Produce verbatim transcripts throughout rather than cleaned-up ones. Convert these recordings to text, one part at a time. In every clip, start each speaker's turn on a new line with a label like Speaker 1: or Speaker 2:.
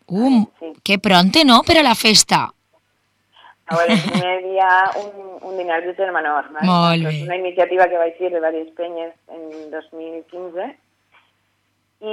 Speaker 1: Uh,
Speaker 2: sí.
Speaker 1: Que pronte, no?, per a la festa.
Speaker 2: A veure, el primer dia un, un dinar de germà menor. ¿Vale?
Speaker 1: Molt bé.
Speaker 2: És una iniciativa que vaig dir de diverses penyes en dos mil quinze i,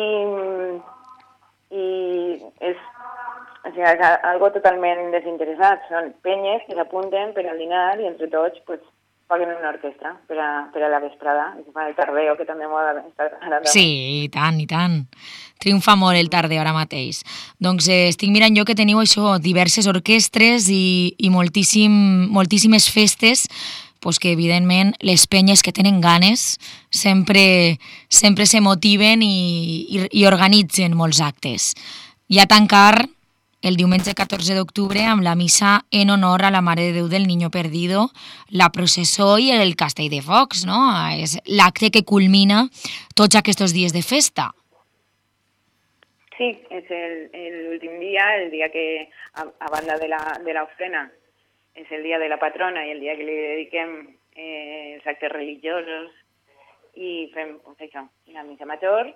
Speaker 2: i és, o sigui, és algo totalment desinteressat. Són penyes que s'apunten per al dinar i entre tots pues, paguen una orquestra per a, per a la vesprada, i que fan el tardeo, que també m'ha agradat.
Speaker 1: Sí, i tant, i tant. Triomfa molt el tardeo ara mateix. Doncs eh, estic mirant jo que teniu això, diverses orquestres i, i moltíssim, moltíssimes festes, pues que evidentment les penyes que tenen ganes sempre, sempre se motiven i, i, i organitzen molts actes. I a tancar el diumenge catorze d'octubre amb la missa en honor a la Mare de Déu del Niño Perdido, la processó i el castell de focs, no? És l'acte que culmina tots aquests dies de festa.
Speaker 2: Sí, és l'últim dia, el dia que, a, a banda de la, de l'ofrena, és el dia de la patrona i el dia que li dediquem eh, els actes religiosos i fem pues, això, la missa major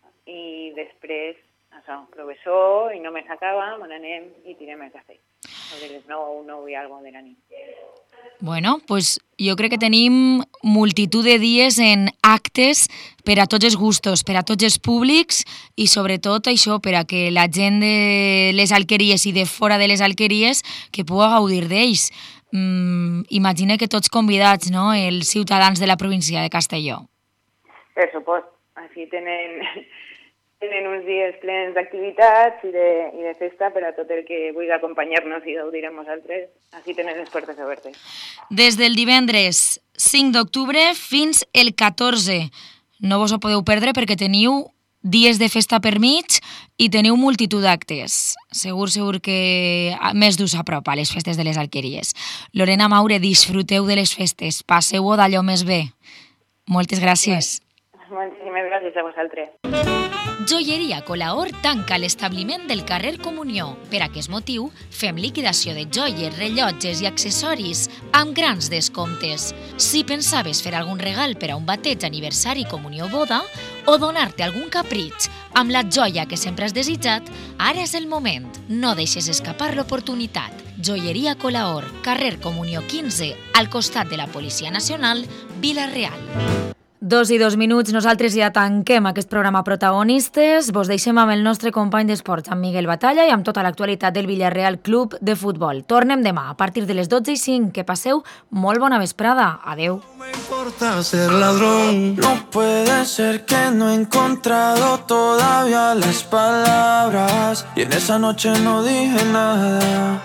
Speaker 2: i després això, professor i només acaba, on anem i tirem el cafè. Sobre les nou, nou i alguna de la nit.
Speaker 1: Bueno, pues jo crec que tenim multitud de dies en actes per a tots els gustos, per a tots els públics i sobretot això, per a que la gent de les alqueries i de fora de les alqueries que pugui gaudir d'ells. Mm, imagina que tots convidats, no?, els ciutadans de la província de Castelló.
Speaker 2: Per supost, així tenen... Tenen uns dies plens d'activitats i, de, i de festa per a tot el que vulgui acompanyar-nos i gaudir amb nosaltres. Així tenen les portes obertes.
Speaker 1: Des del divendres cinc d'octubre fins el catorze. No vos ho podeu perdre perquè teniu dies de festa per mig i teniu multitud d'actes. Segur, segur que més d'ús a prop a les festes de les alqueries. Lorena Maure, disfruteu de les festes. Passeu-ho d'allò més bé. Moltes gràcies.
Speaker 2: Moltíssimes gràcies a vosaltres.
Speaker 1: Joieria Colaor tanca l'establiment del carrer Comunió. Per aquest motiu, fem liquidació de joies, rellotges i accessoris amb grans descomptes. Si pensaves fer algun regal per a un bateig, aniversari, comunió o boda, o donar-te algun capritx amb la joia que sempre has desitjat, ara és el moment. No deixes escapar l'oportunitat. Joieria Colaor, carrer Comunió quinze, al costat de la Policia Nacional, Vila-real. Dos i dos minuts, nosaltres ja tanquem aquest programa Protagonistes. Vos deixem amb el nostre company d'esports, amb Miguel Batalla, i amb tota l'actualitat del Villarreal Club de Futbol. Tornem demà a partir de les dotze i cinc. Que passeu molt bona vesprada. Adeu.
Speaker 3: No me importa ser ladrón. No puede ser que no he encontrado todavía las palabras y en esa noche no dije nada.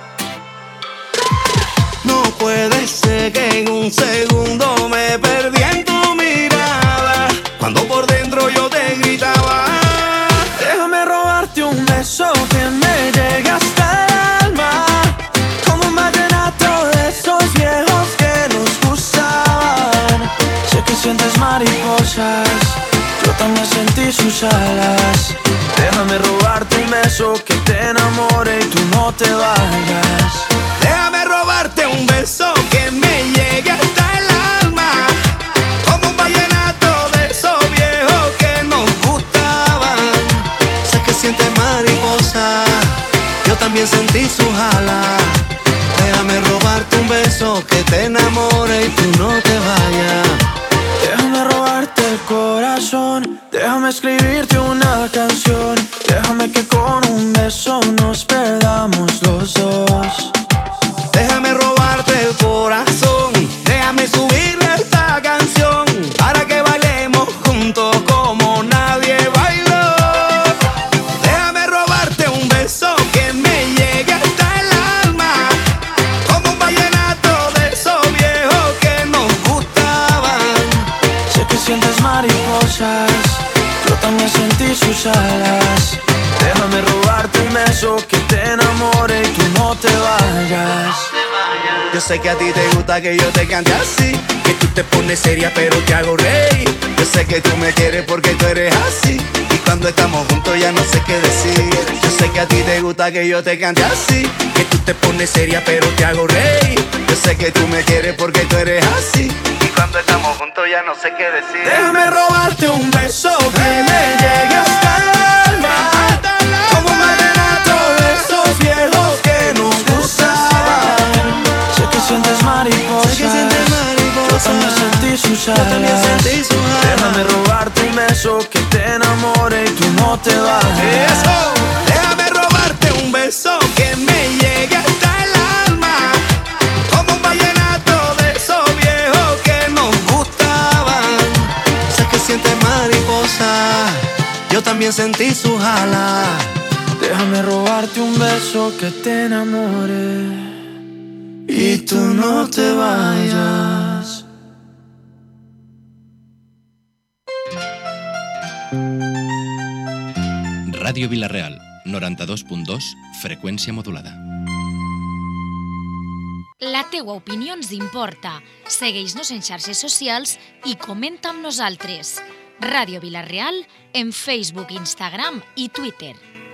Speaker 3: No puede ser que en un segundo me perdí en tu mirada, cuando por dentro yo te gritaba. Déjame robarte un beso que me llegue hasta el alma, como un vallenato de esos viejos que nos gustaban. Sé que sientes mariposas, yo también sentí sus alas. Déjame robarte un beso que te enamore y tú no te vayas. Déjame robarte un beso que me llegue hasta el alma, como un vallenato de esos viejos que nos gustaban. Sé que sientes mariposa, yo también sentí sus alas. Déjame robarte un beso que te enamore y tú no te vayas. Déjame robarte el corazón, déjame escribirte una canción. Déjame que con un beso nos perdamos los dos. Déjame robarte el corazón, déjame subirle esta canción para que bailemos juntos como nadie bailó. Déjame robarte un beso que me llegue hasta el alma, como un vallenato de esos viejos que nos gustaban. Sé que sientes mariposas, yo también sentí sus alas. Déjame robarte un beso que te enamore y tú no te vayas. Yo sé que a ti te gusta que yo te cante así, que tú te pones seria pero te hago reír. Yo sé que tú me quieres porque tú eres así, y cuando estamos juntos ya no sé qué decir. Yo sé que a ti te gusta que yo te cante así, que tú te pones seria pero te hago reír. Yo sé que tú me quieres porque tú eres así, y cuando estamos juntos ya no sé qué decir. Déjame robarte un beso que me llegue hasta el alma, como un vallenato de Yo también sentí su jala. Déjame robarte un beso que te enamore y tú no te vayas. Eso. Déjame robarte un beso que me llegue hasta el alma, como un vallenato de esos viejos que nos gustaban. Sé que sientes mariposa, yo también sentí su jala. Déjame robarte un beso que te enamore y tú no te vayas.
Speaker 4: Ràdio Vila-real, noranta-dos punt dos, freqüència modulada.
Speaker 1: La teua opinió ens importa. Segueix-nos en xarxes socials i comenta amb nosaltres. Ràdio Vila-real en Facebook, Instagram i Twitter.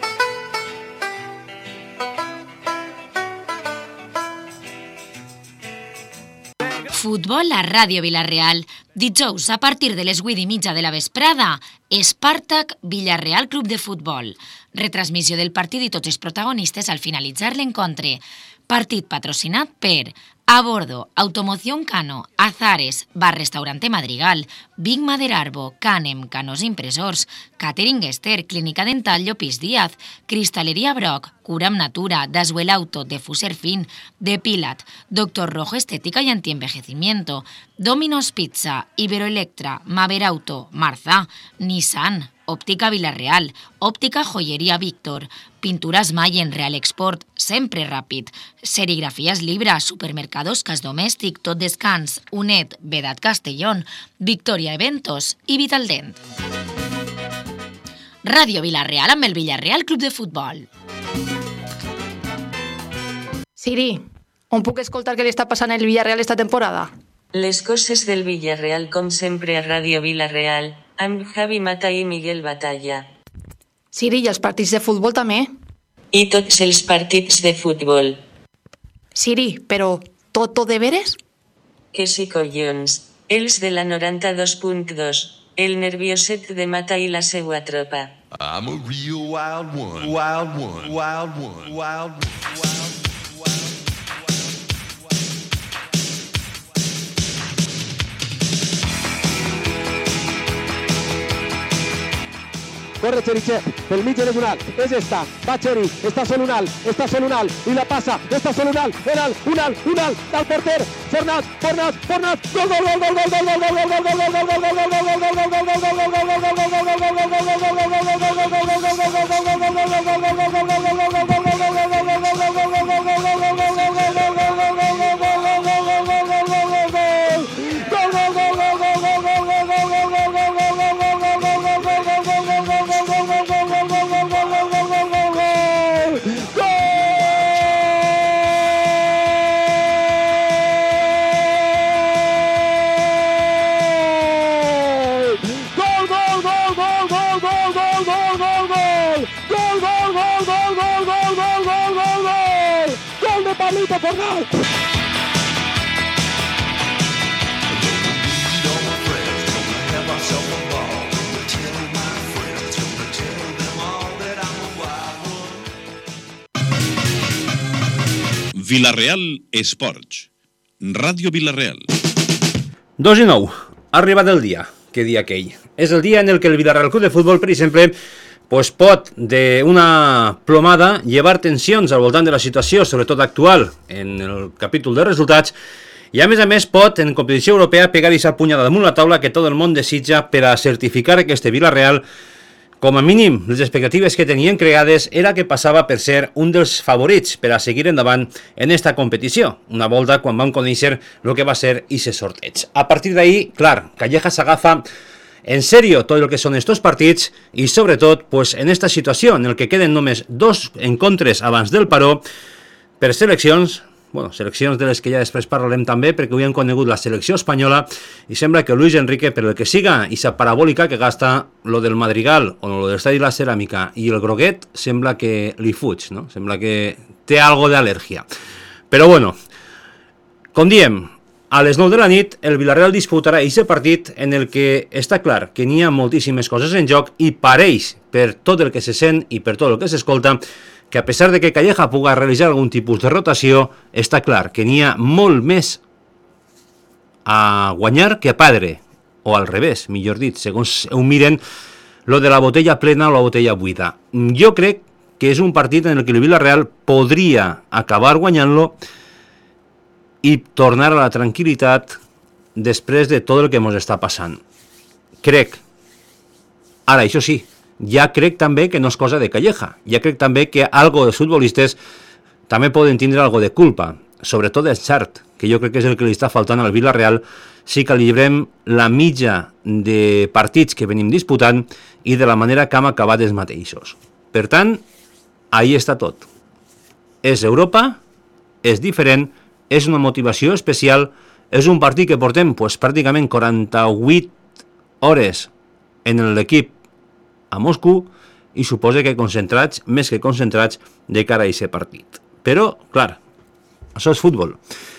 Speaker 1: Futbol a Ràdio Vila-real. Dijous, a partir de les vuit i mitja de la vesprada, Spartak Villarreal Club de Futbol. Retransmissió del partit i tots els protagonistes al finalitzar l'encontre. Partit patrocinat per A Bordo, Automoción Cano, Azares, Bar Restaurante Madrigal, Vic Maderarbo, Canem, Canos Impresors, Catering Esther, Clínica Dental Llopis Díaz, Cristalería Broc, Curam Natura, Daswell Auto, Defuser Fin, Depilat, Doctor Rojo Estética y Antienvejecimiento, Domino's Pizza, Iberoelectra, Maver Auto, Marza, Nissan, Òptica Vila-real, Òptica Joyería Víctor, Pinturas Mayen, Real Export, Sempre Ràpid, Serigrafies Libra, Supermercados Cas Domèstic, Tot Descans, UNED, Vedat Castellón, Victoria Eventos i Vitaldent. Ràdio Vila-real amb el Villarreal Club de Futbol.
Speaker 5: Siri, on puc escoltar què li està passant al Villarreal esta temporada?
Speaker 6: Les coses del Villarreal com sempre a Ràdio Vila-real, amb Javi Mata i Miguel Batalla.
Speaker 5: Siri, i els partits de futbol també?
Speaker 6: I tots els partits de futbol.
Speaker 5: Siri, però tot de veres?
Speaker 6: Que sí, collons. Els de la noranta-dos punt dos. El nervioset de Mata i la seua tropa.
Speaker 7: I'm a real wild one. Wild one. Wild one. Wild one.
Speaker 8: Corre Cherichev, pel mig de Unal, és esta, va Cheri, està sol Unal, està sol Unal, i la passa, està sol Unal, Unal, Unal, Unal, del porter, Fornàs, Fornàs, Fornàs, gol, gol, gol, gol, gol, gol, gol, gol, gol, gol, gol, gol,
Speaker 3: Fornàs!
Speaker 4: Vila-real Esports. Ràdio Vila-real.
Speaker 9: Dos i nou. Ha arribat el dia. Què dia aquell? És el dia en el que el Villarreal Club de Futbol, per exemple, pues pot d'una plomada llevar tensions al voltant de la situació, sobretot actual, en el capítol de resultats, i a més a més pot, en competició europea, pegar aquesta punyada damunt la taula que tot el món desitja per a certificar que este Villarreal, com a mínim, les expectatives que tenien creades era que passava per ser un dels favorits per a seguir endavant en esta competició, una volta quan vam conèixer el que va ser aquest sorteig. A partir d'ahí, clar, Calleja s'agafa en serio tot el que són estos partits i sobretot pues, en esta situació en el que queden només dos encontres abans del paró per seleccions, bueno, seleccions de les que ja després parlarem també perquè avui hem conegut la selecció espanyola i sembla que Luis Enrique, per el que siga i sa parabòlica que gasta lo del Madrigal o lo del Estadi La Ceràmica i el groguet, sembla que li fuig, no? Sembla que té algo d'al·lèrgia. Però bueno, com diem, a les nou de la nit el Villarreal disputarà aquest partit en el que està clar que n'hi ha moltíssimes coses en joc i pareix per tot el que se sent i per tot el que s'escolta que a pesar de que Calleja puga realitzar algun tipus de rotació, està clar que n'hi ha molt més a guanyar que a perdre o al revés, millor dit, segons ho miren, lo de la botella plena o la botella buida. Jo crec que és un partit en el que el Villarreal podria acabar guanyant-lo i tornar a la tranquil·litat després de tot el que ens està passant. Crec. Ara, això sí, ja crec també que no és cosa de Calleja. Ja crec també que algo dels futbolistes també poden tindre algo de culpa. Sobretot el Xart, que jo crec que és el que li està faltant al Villarreal, si calibrem la mitja de partits que venim disputant i de la manera que hem acabat els mateixos. Per tant, ahí està tot. És Europa, és diferent, és una motivació especial, és un partit que portem pues, pràcticament quaranta-vuit hores en l'equip a Moscou i suposa que concentrats, més que concentrats, de cara a aquest partit. Però, clar, això és futbol.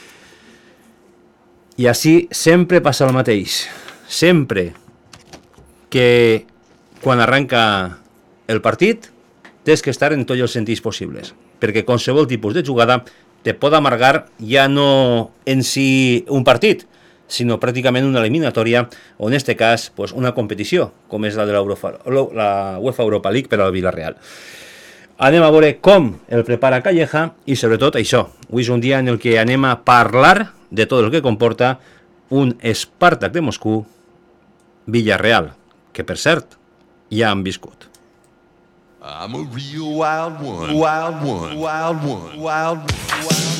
Speaker 9: I així sempre passa el mateix. Sempre que quan arranca el partit tens que estar en tots els sentits possibles, perquè qualsevol tipus de jugada te pot amargar ja no en si un partit, sinó pràcticament una eliminatòria, o en aquest cas pues, una competició, com és la de la, Europa, la UEFA Europa League per al Villarreal. Anem a veure com el prepara Calleja i sobretot això. Avui és un dia en el que anem a parlar de tot el que comporta un Spartak de Moscou Villarreal, que per cert ja han viscut.
Speaker 7: I'm a real wild one, wild one, wild one, wild one, wild one.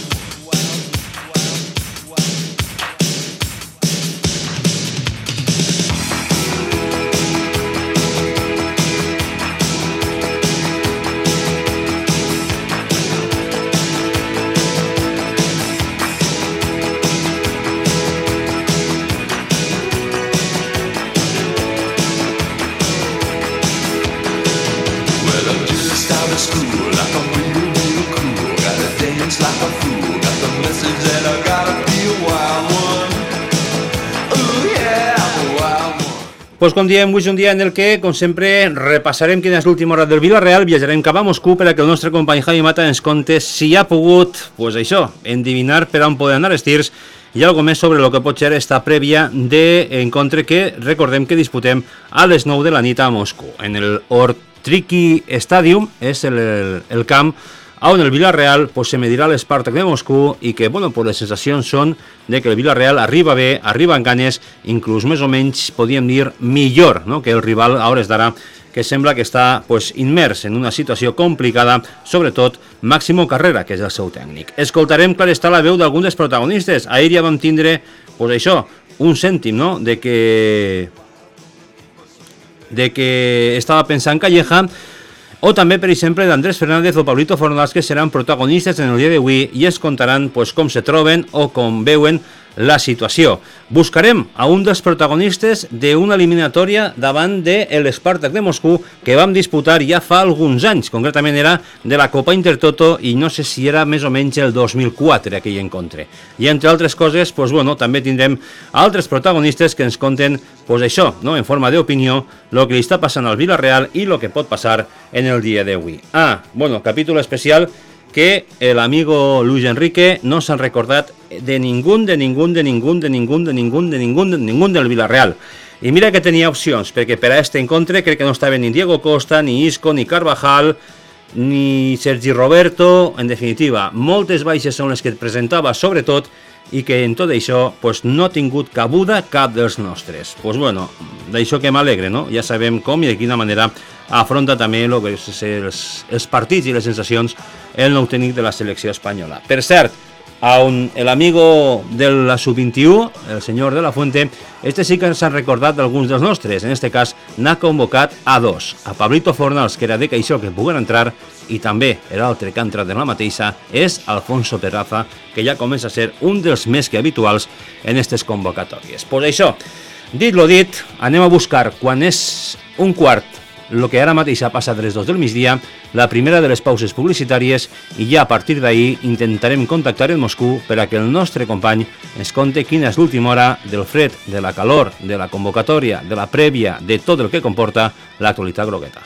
Speaker 9: Pues com diem, avui és un dia en el que, com sempre, repassarem quina és l'última hora del Villarreal, viatjarem cap a Moscou per a que el nostre company Javi Mata ens conte si ha pogut, pues això, endivinar per on poden anar els tirs i algo més sobre el que pot ser esta prèvia d'encontre que recordem que disputem a les nou de la nit a Moscou. En el Ortriki Stadium és el, el, el camp on el Villarreal pues, se medirà l'Spartak de Moscou i que bueno, pues, les sensacions són de que el Villarreal arriba bé, arriba en ganes, inclús més o menys podríem dir millor, no? Que el rival a hores d'ara, que sembla que està pues, immers en una situació complicada, sobretot Máximo Carrera, que és el seu tècnic. Escoltarem, clar està, la veu d'alguns dels protagonistes. Ahir ja vam tindre pues, això, un cèntim, no? de que de que estava pensant Calleja, o també, per exemple, d'Andrés Fernández o Pablito Fornals, que seran protagonistes en el dia d'avui i es contaran pues, com se troben o com veuen la situació. Buscarem a un dels protagonistes d'una eliminatòria davant de l'Spartak de Moscou que vam disputar ja fa alguns anys, concretament era de la Copa Intertoto i no sé si era més o menys el dos mil quatre aquell encontre. I entre altres coses, pues, bueno, també tindrem altres protagonistes que ens conten pues, això, no? En forma d'opinió, el que li està passant al Villarreal i el que pot passar en el dia d'avui. Ah, bueno, capítol especial que el amigo Luis Enrique no s'han recordat de ningú, de ningú, de ningú, de ningú, de ningú, de ningú, de ningú del Villarreal. I mira que tenia opcions, perquè per a este encontre crec que no estaven ni Diego Costa, ni Isco, ni Carvajal, ni Sergi Roberto, en definitiva, moltes baixes són les que et presentava, sobretot, i que en tot això pues, no ha tingut cabuda cap dels nostres. Pues bueno, d'això que m'alegre, no? Ja sabem com i de quina manera afronta també lo que és els, els partits i les sensacions el nou tècnic de la selecció espanyola. Per cert, on l'amigo de la sub vint-i-u, el senyor de la Fuente, este sí que s'han recordat d'alguns dels nostres. En este cas, n'ha convocat a dos. A Pablito Fornals, que era de Caixó, que puguen entrar, i també l'altre que ha entrat en la mateixa és Alfonso Terraza, que ja comença a ser un dels més que habituals en aquestes convocatòries. Pues això, dit lo dit, anem a buscar, quan és un quart, el que ara mateix ha passat a les dos del migdia, la primera de les pauses publicitàries, i ja a partir d'ahir intentarem contactar en Moscou per a que el nostre company ens conte quina és l'última hora del fred, de la calor, de la convocatòria, de la prèvia, de tot el que comporta l'actualitat grogueta.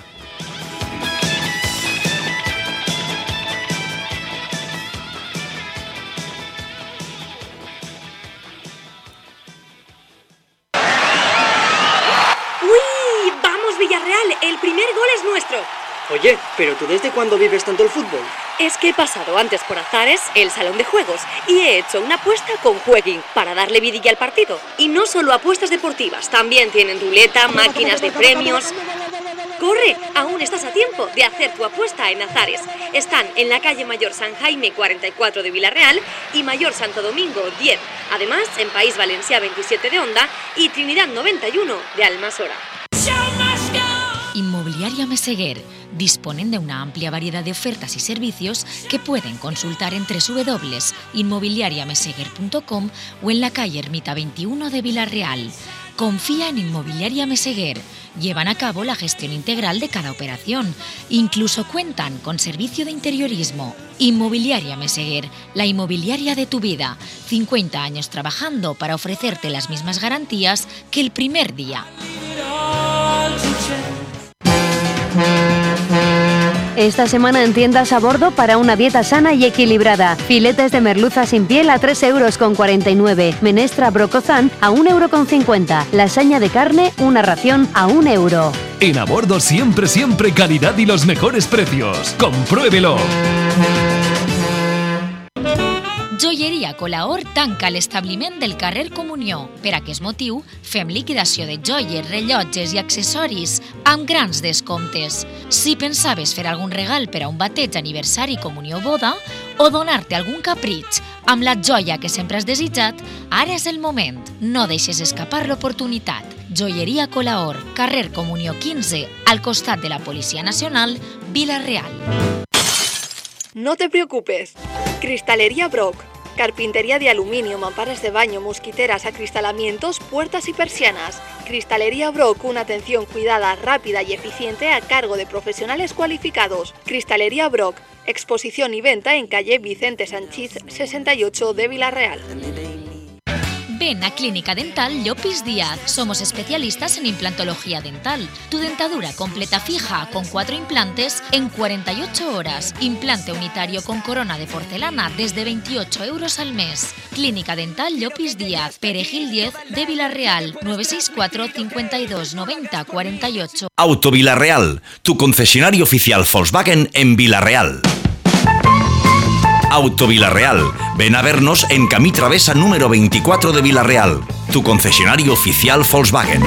Speaker 10: Oye, ¿pero tú desde cuándo vives tanto el fútbol?
Speaker 11: Es que he pasado antes por Azares, el salón de juegos, y he hecho una apuesta con Jueguin para darle vidilla al partido. Y no solo apuestas deportivas, también tienen ruleta, máquinas de premios. ¡Corre! Aún estás a tiempo de hacer tu apuesta en Azares. Están en la calle Mayor San Jaime cuarenta y cuatro de Villarreal y Mayor Santo Domingo diez. Además, en País Valencià veintisiete de Onda y Trinidad noventa y uno de Almasora.
Speaker 1: Inmobiliaria Meseguer. Disponen de una amplia variedad de ofertas y servicios que pueden consultar en doble u doble u doble u punto inmobiliaria meseguer punto com o en la calle Ermita veintiuno de Villarreal. Confía en Inmobiliaria Meseguer. Llevan a cabo la gestión integral de cada operación. Incluso cuentan con servicio de interiorismo. Inmobiliaria Meseguer, la inmobiliaria de tu vida. cincuenta años trabajando para ofrecerte las mismas garantías que el primer día.
Speaker 12: Esta semana en tiendas a bordo para una dieta sana y equilibrada. Filetes de merluza sin piel a tres euros con cuarenta y nueve. Menestra brocozán a un euro con cincuenta. Lasaña de carne, una ración a un euro.
Speaker 13: En a bordo siempre, siempre calidad y los mejores precios. ¡Compruébelo!
Speaker 1: Joieria Colaor tanca l'establiment del carrer Comunió. Per aquest motiu, fem liquidació de joies, rellotges i accessoris amb grans descomptes. Si pensaves fer algun regal per a un bateig, aniversari, comunió o boda, o donar-te algun capritx amb la joia que sempre has desitjat, ara és el moment. No deixes escapar l'oportunitat. Joieria Colaor, carrer Comunió quinze, al costat de la Policia Nacional, Vila-real.
Speaker 14: No te preocupes. Cristalería Brock. Carpintería de aluminio, mamparas de baño, mosquiteras, acristalamientos, puertas y persianas. Cristalería Brock, una atención cuidada, rápida y eficiente a cargo de profesionales cualificados. Cristalería Brock, exposición y venta en calle Vicente Sanchís sesenta y ocho de Vila-real.
Speaker 1: Ven a Clínica Dental Llopis Díaz. Somos especialistas en implantología dental. Tu dentadura completa fija con cuatro implantes en cuarenta y ocho horas. Implante unitario con corona de porcelana desde veintiocho euros al mes. Clínica Dental Llopis Díaz, Perejil diez de Vila-real, nueve seis cuatro, cincuenta y dos, noventa, cuarenta y ocho.
Speaker 15: Auto Vila-real, tu concesionario oficial Volkswagen en Vila-real. Auto Vila-real. Ven a vernos en Camí Travesa número veinticuatro de Vila-real, tu concesionario oficial Volkswagen.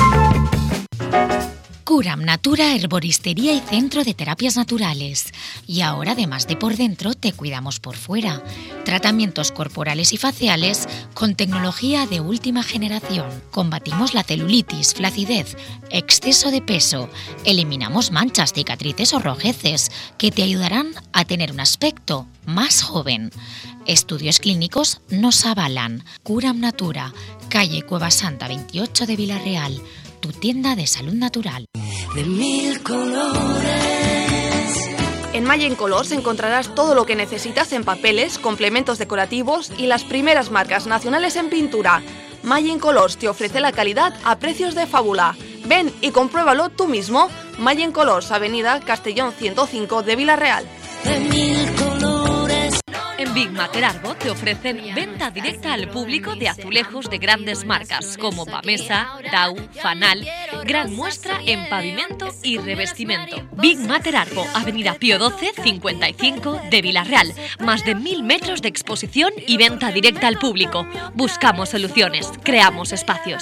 Speaker 1: Curam Natura, herboristería y centro de terapias naturales. Y ahora, además de por dentro, te cuidamos por fuera. Tratamientos corporales y faciales con tecnología de última generación. Combatimos la celulitis, flacidez, exceso de peso. Eliminamos manchas, cicatrices o rojeces que te ayudarán a tener un aspecto más joven. Estudios clínicos nos avalan. Curam Natura, calle Cueva Santa veintiocho de Vila-real. Tu tienda de salud natural.
Speaker 14: De mil colores. En Mayen Colors encontrarás todo lo que necesitas en papeles, complementos decorativos y las primeras marcas nacionales en pintura. Mayen Colors te ofrece la calidad a precios de fábula. Ven y compruébalo tú mismo. Mayen Colors, avenida Castellón ciento cinco de Vila-real. De mil colores.
Speaker 16: En Big Mater Arbo te ofrecen venta directa al público de azulejos de grandes marcas como Pamesa, Dau, Fanal, gran muestra en pavimento y revestimiento. Big Mater Arbo, avenida Pío doce, cincuenta y cinco de Vila-real. Más de mil metros de exposición y venta directa al público. Buscamos soluciones, creamos espacios.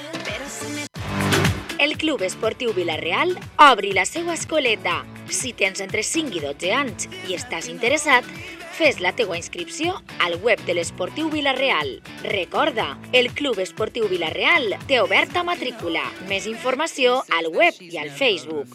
Speaker 1: El Club Esportiu Vila-real obri la seva escoleta. Si tens entre cinc i dotze anys i estàs interessat, fes la teua inscripció al web de l'Esportiu Vila-real. Recorda, el Club Esportiu Vila-real té oberta matrícula. Més informació al web i al Facebook.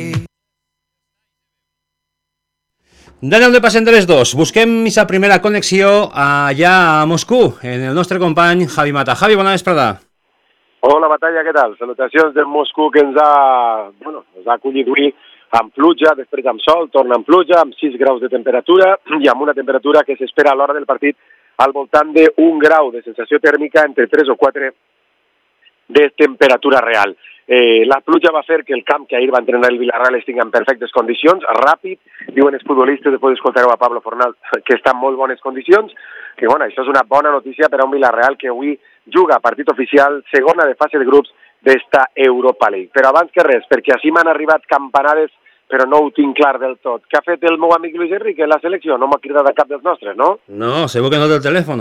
Speaker 9: D'anem de passem de les dos. Busquem aquesta primera connexió allà a Moscou, en el nostre company Javi Mata. Javi, bona vesprada.
Speaker 17: Hola, Batalla, què tal? Salutacions de Moscou, que ens ha, bueno, ens ha acollit avui amb pluja, després amb sol, torna amb pluja, amb sis graus de temperatura i amb una temperatura que s'espera a l'hora del partit al voltant d'un grau de sensació tèrmica entre tres o quatre de temperatura real. Eh, la pluja va fer que el camp que ahir va entrenar el Villarreal estigui en perfectes condicions, ràpid, diuen els futbolistes, després escoltareu a Pablo Fornal, que està en molt bones condicions, que bueno, això és una bona notícia per a un Villarreal que avui juga a partit oficial, segona de fase de grups d'esta Europa League. Però abans que res, perquè així m'han arribat campanades però no ho tinc clar del tot. Què ha fet el meu amic Luis Enrique en la selecció? No m'ha cridat a cap dels nostres, no?
Speaker 9: No, segur que no té el telèfon.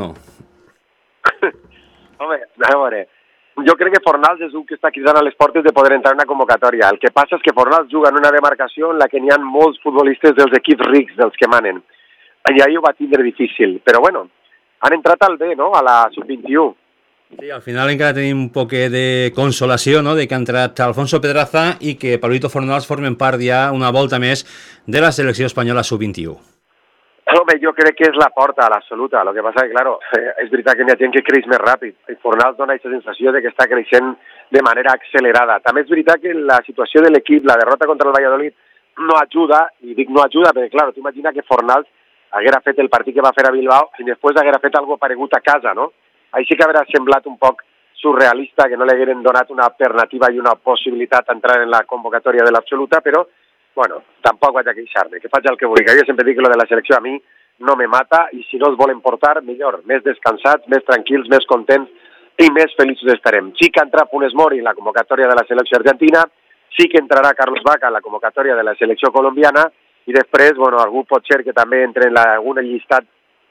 Speaker 17: Home, a veure, jo crec que Fornals és un que està cridant a les portes de poder entrar en una convocatòria. El que passa és que Fornals juga en una demarcació en la que n'hi ha molts futbolistes dels equips rics, dels que manen. I ahir ho va tindre difícil, però bueno, han entrat al B, no?, a la sub vint-i-u.
Speaker 9: Sí, al final encara tenim un poc de consolació, no?, de que ha entrat Alfonso Pedraza i que Pablito Fornals formen part ja una volta més de la selecció espanyola sub vint-i-u.
Speaker 17: Home, jo crec que és la porta a l'absoluta. El que passa que, claro, és veritat que n'hi ha gent que creix més ràpid. I Fornals dona aquesta sensació de que està creixent de manera accelerada. També és veritat que la situació de l'equip, la derrota contra el Valladolid, no ajuda, i dic no ajuda perquè, clar, tu imagina que Fornals haguera fet el partit que va fer a Bilbao i després haguera fet algo paregut a casa, no? Així que haurà semblat un poc surrealista que no li hagueren donat una alternativa i una possibilitat d'entrar en la convocatòria de l'absoluta, però, bueno, tampoc vaig a queixar-me, que faig el que vulgui. Jo sempre dic que lo de la selecció a mi no me mata i si no es volen portar, millor, més descansats, més tranquils, més contents i més feliços estarem. Sí que entrarà Funes Mori en la convocatòria de la selecció argentina, sí que entrarà Carlos Vaca en la convocatòria de la selecció colombiana i després, bueno, algú pot ser que també entre en algun llistat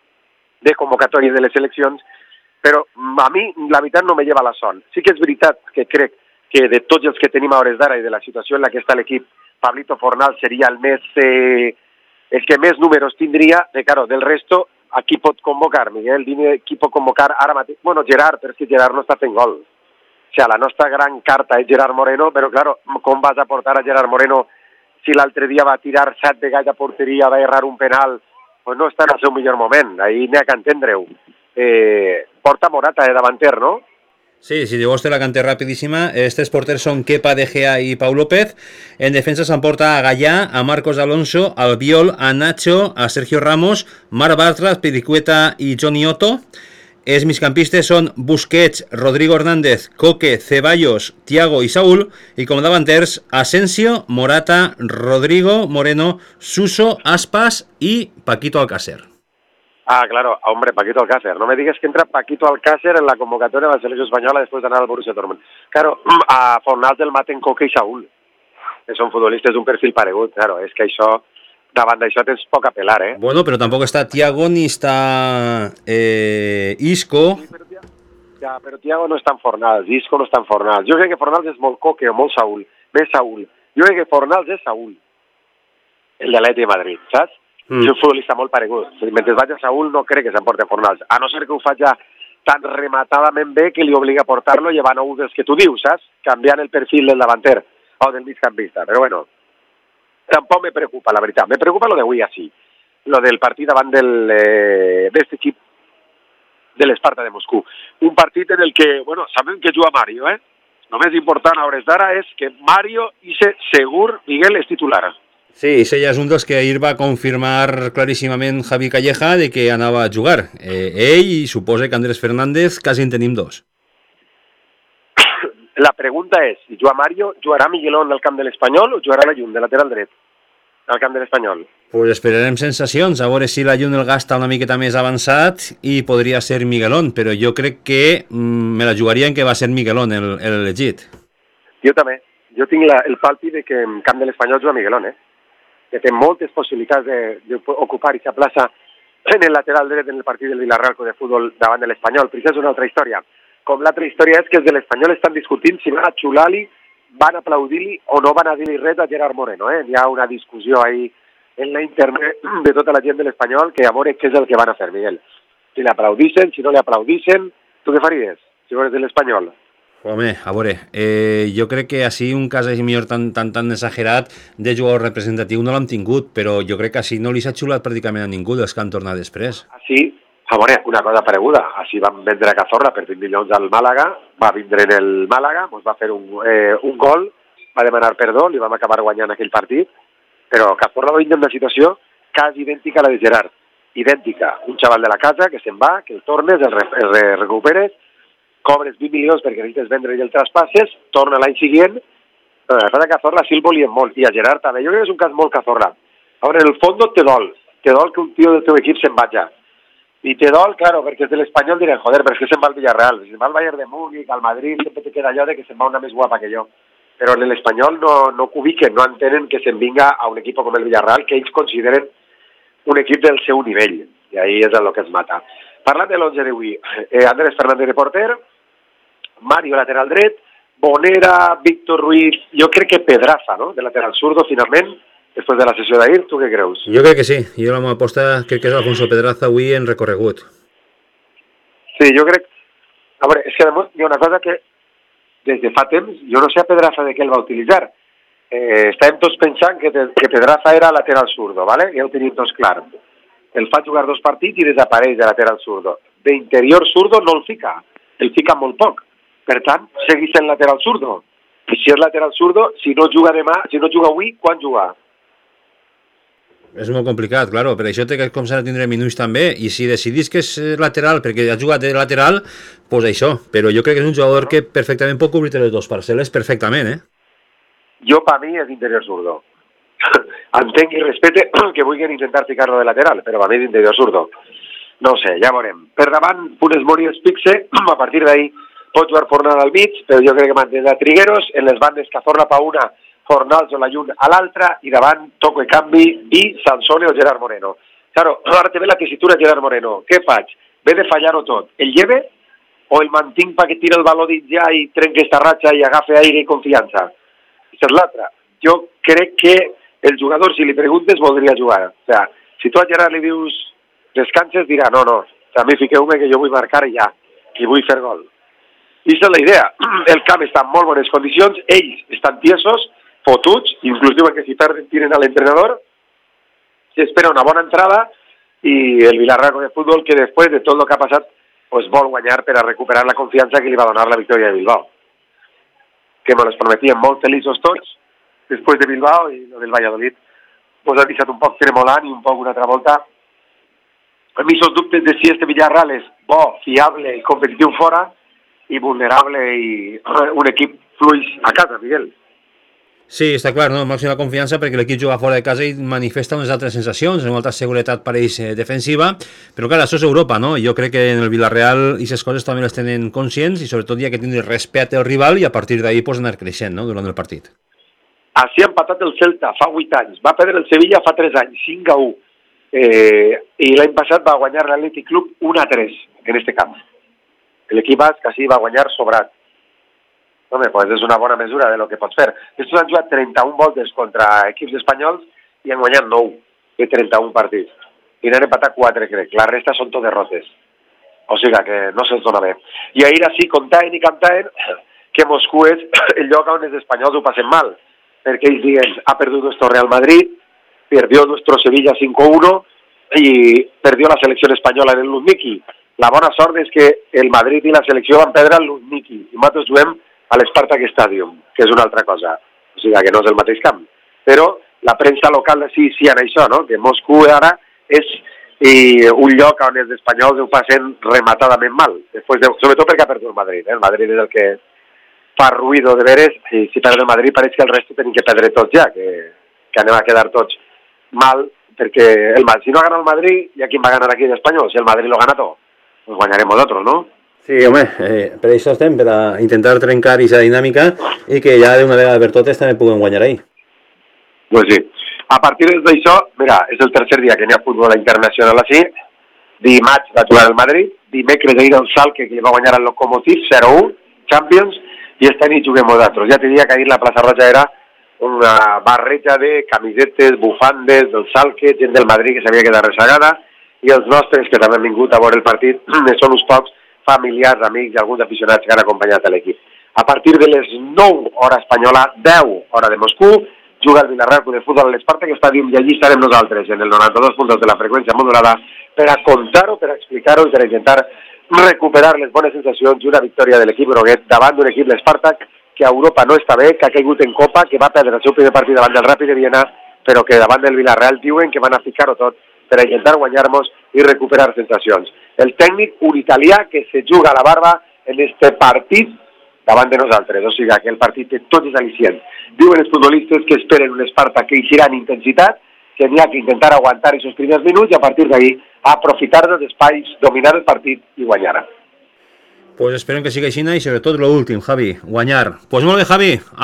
Speaker 17: de convocatòries de les seleccions, però a mi la veritat no me lleva la son. Sí que és veritat que crec que de tots els que tenim a hores d'ara i de la situació en la que està l'equip, Pablito Fornals seria el més eh, el que més números tindria, de claro, del resto, a qui pot convocar, Miguel? Dime qui pot convocar ara mateix. Bueno, Gerard, però és que Gerard no està fent gol. O sigui, la nostra gran carta és Gerard Moreno, però, claro, com vas a portar a Gerard Moreno si l'altre dia va tirar set vegades a porteria, va errar un penal, pues no està en el seu millor moment, ahí n'hi ha que entendre-ho. Eh, porta Morata de davanter, ¿no?
Speaker 9: Sí, si llevó usted la cante rapidísima. Estos porteros son Kepa, De Gea y Pau López. En defensa se aporta a Gallá, a Marcos Alonso, a Albiol, a Nacho, a Sergio Ramos, Marc Bartra, Piricueta y Johnny Otto. Els migcampistes són Busquets, Rodrigo Hernández, Coque, Ceballos, Thiago y Saúl. Y como davanters, Asensio, Morata, Rodrigo, Moreno, Suso, Aspas y Paquito Alcácer.
Speaker 17: Ah, claro, hombre, Paquito Alcácer. No me digas que entra Paquito Alcácer en la convocatoria de la selección española después de ganar al Borussia Dortmund. Claro, a Fornals del maten Coque i Saúl, que són futbolistes d'un perfil paregut. Claro, és que això, davant d'això tens poc a pelar, eh?
Speaker 9: Bueno, però tampoc està Thiago ni està eh, Isco.
Speaker 17: Sí, però, ja, però Thiago no està en Fornals, Isco no està en Fornals. Jo crec que Fornals és molt Coque o molt Saúl, més Saúl. Jo crec que Fornals és Saúl, el de l'Atlètic de Madrid, saps? Mm. És un futbolista molt paregut. Mentre vaig a Saúl no crec que s'emporti Fornals, a no ser que ho faci tan rematadament bé que li obliga a portar-lo llevant un dels que tu dius, saps? Canviant el perfil del davanter o del migcampista. Però bueno, tampoc me preocupa, la veritat. Me preocupa lo d'avui així, lo del partit davant del, eh, d'este equip de l'Esparta de Moscou. Un partit en el que, bueno, sabem que juga Mario, eh? Lo més important a hores d'ara és que Mario Ise segur, Miguel, és titular.
Speaker 9: Sí, ell és un dels que ahir va confirmar claríssimament Javi Calleja de que anava a jugar. Eh, ell i suposa que Andrés Fernández quasi en tenim dos.
Speaker 17: La pregunta és, si juga Mario, jugarà Miguelón al camp de l'Espanyol o jugarà la Llum, de lateral dret, al camp de l'Espanyol?
Speaker 9: Pues esperarem sensacions, a veure si la Llum el gasta una miqueta més avançat i podria ser Miguelón, però jo crec que mm, me la jugaria en que va ser Miguelón el, el elegit.
Speaker 17: Jo també. Jo tinc la, el palpi de que en camp de l'Espanyol juga Miguelón, eh? Que té moltes possibilitats d'ocupar aquesta plaça en el lateral dret en el partit del Villarreal de futbol davant de l'Espanyol, però això és una altra història. Com l'altra història és que els de l'Espanyol estan discutint si van a xular-li, van a aplaudir-li o no van a dir-li res a Gerard Moreno. Eh? Hi ha una discussió ahí en la internet de tota la gent de l'Espanyol que a veure què és el que van a fer, Miguel. Si l'aplaudixen, si no l'aplaudixen, tu què faries si eres de l'Espanyol?
Speaker 9: Home, a veure, eh, jo crec que així un cas és millor tan, tan, tan exagerat de jugador representatiu no l'hem tingut, però jo crec que així no li s'ha xulat pràcticament a ningú dels que han tornat després.
Speaker 17: Així, a veure, una cosa pareguda, així van vendre a Cazorla per vint milions al Màlaga, va vindre en el Màlaga, ens va fer un, eh, un gol, va demanar perdó, li vam acabar guanyant aquell partit, però Cazorla va vindre en una situació quasi idèntica a la de Gerard, idèntica, un xaval de la casa que se'n va, que el tornes, el, re, el re, recuperes, cobres vint milions perquè necessites vendre i el traspasses, torna l'any següent, però la cosa Cazorla sí el volien molt, i a Gerard també, jo crec que és un cas molt Cazorla. A veure, en el fons te dol, te dol que un tio del teu equip se'n vaja, i te dol, claro, perquè és de l'Espanyol diré, joder, però és que se'n va al Villarreal, se'n va al Bayern de Múnich, al Madrid, sempre te queda allò de que se'n va una més guapa que jo. però en l'Espanyol no, no cubiquen, no entenen que se'n vinga a un equip com el Villarreal, que ells consideren un equip del seu nivell, i ahí és el que es mata. Parlant de l'onze d'avui, eh, Andrés Fernández de porter, Mario lateral dret, Bonera, Víctor Ruiz, jo crec que Pedraza, no?, de lateral zurdo, finalment, després de la sessió d'ahir, tu què creus?
Speaker 9: Jo crec que sí, jo la meva aposta crec que és Alfonso Pedraza avui en recorregut.
Speaker 17: Sí, jo crec... A veure, és que a hi ha una cosa que des de fa temps, jo no sé a Pedraza de què el va utilitzar. Eh, estàvem tots pensant que, que Pedraza era lateral zurdo, ¿vale? Ja ho tenim tots clar. El fa jugar dos partits i desapareix de lateral zurdo. D'interior zurdo no el fica, el fica molt poc. Per tant, segueix sent lateral zurdo. I si és lateral zurdo, si no juga demà, si no juga avui, quan juga?
Speaker 9: És molt complicat, claro, per això té que començar a tindre minuts també, i si decidís que és lateral, perquè ha jugat de lateral, doncs pues això, però jo crec que és un jugador que perfectament pot cobrir les dues parcel·les, perfectament, eh?
Speaker 17: Jo, per mi, és interior zurdo. Entenc i respecte que vulguin intentar ficar-lo de lateral, però per mi és interior zurdo. No sé, ja veurem. Per davant, Funes Mori es fixe, a partir d'ahí pot jugar Fornal al mig, però jo crec que mantindrà Trigueros, en les bandes Cazorla pa una, Fornals o la Llun a l'altra, i davant Toco i Canvi i Sansone o Gerard Moreno. Claro, ara te ve la tessitura Gerard Moreno. Què faig? Ve de fallar-ho tot. El lleve o el mantinc perquè tira el baló dins ja i trenque esta ratxa i agafe aire i confiança? Aquesta és l'altra. Jo crec que el jugador, si li preguntes, voldria jugar. O sea, si tu a Gerard li dius descanses, dirà, no, no, també fiqueu-me que jo vull marcar i ja, i vull fer gol. I aquesta és la idea. El camp està en molt bones condicions, ells estan tiesos, fotuts, inclús diuen que si perden tiren a l'entrenador, s'espera una bona entrada i el Villarreal de Futbol, que després de tot el que ha passat, pues, vol guanyar per a recuperar la confiança que li va donar la victòria de Bilbao. Que me les prometien molt feliços tots, després de Bilbao, i el del Valladolid pues, ha deixat un poc tremolant i un poc una altra volta. A mi són dubtes de si este Villarreal és bo, fiable i competitiu fora, i vulnerable i un equip fluix a casa, Miguel.
Speaker 9: Sí, està clar, no? Màxima confiança perquè l'equip juga fora de casa i manifesta unes altres sensacions, una altra seguretat per ells eh, defensiva, però clar, això és Europa, no? Jo crec que en el Villarreal aquestes coses també les tenen conscients i sobretot hi ha que tindre respecte al rival i a partir d'ahir pues, anar creixent, no?, durant el partit.
Speaker 17: Així ha empatat el Celta fa vuit anys, va perdre el Sevilla fa tres anys, cinc a u, eh, i l'any passat va guanyar l'Atlètic Club un a tres en este camp. L'equip basc així va guanyar sobrat. Home, pues és una bona mesura de lo que pots fer. Estos han jugat trenta-un voltes contra equips espanyols i han guanyat nou de trenta-un partits. I n'han empatat quatre, crec. La resta són tot derrotes. O sigui que no se'ls dona bé. I ahir així comptaven i cantaven que Moscú és el lloc on els espanyols ho passen mal. Perquè ells diuen, ha perdut nuestro Real Madrid, perdió nuestro Sevilla cinco a uno y perdió la selección española en el Luzhniki. La bona sort és que el Madrid i la selecció van perdre al Luzhniki i nosaltres juguem a l'Spartak Stadium, que és una altra cosa, o sigui que no és el mateix camp. Però la premsa local sí, sí en això, no? Que Moscú ara és i, un lloc on els espanyols ho passen rematadament mal, després de, sobretot perquè ha perdut el Madrid. Eh? El Madrid és el que fa ruïdo de veres, i si perd el Madrid pareix que el resto tenim que perdre tots ja, que, que anem a quedar tots mal, perquè el, si no gana el Madrid, ja qui va ganar aquí d'Espanyol? Si el Madrid lo gana tot, pues guanyarem nosaltres, ¿no?
Speaker 9: Sí, home, eh, per això estem, per a intentar trencar aquesta dinàmica i que ja d'una vegada per totes també puguem guanyar ahí.
Speaker 17: Pues sí. A partir d'això, mira, és el tercer dia que n'hi ha futbol internacional així. Dimarts va jugar el Madrid, dimecres ahir el Schalke, que li va guanyar el Lokomotiv zero a u, Champions, i esta nit juguem nosaltres. Ja te diria que ahir la plaça Roja era una barreja de camisetes, bufandes del Schalke, gent del Madrid que s'havia quedat rezagada, i els nostres, que també han vingut a veure el partit, són uns pocs familiars, amics i alguns aficionats que han acompanyat a l'equip. A partir de les nou hora espanyola, deu hora de Moscú, juga el Villarreal de Futbol a l'Spartak Stadium i allí estarem nosaltres, en el noranta-dos punt dos de la freqüència modulada, per a contar-ho, per a explicar-ho i per a intentar recuperar les bones sensacions i una victòria de l'equip groguet davant d'un equip l'Spartak que a Europa no està bé, que ha caigut en Copa, que va perdre el seu primer partit davant del Ràpid de Viena, però que davant del Villarreal diuen que van a ficar-ho tot per a intentar guanyar-nos i recuperar sensacions. El tècnic, un italià que se juga a la barba en este partit davant de nosaltres, o sigui que el partit té tots els al·licients. Diuen els futbolistes que esperen un Esparta que eixirà en intensitat, que n'hi ha que intentar aguantar aquests primers minuts i a partir d'ahir aprofitar dels espais, dominar el partit i guanyar.
Speaker 9: Pues esperem que siga així i sobretot l'últim, Javi, guanyar. Pues molt bé, Javi, ala,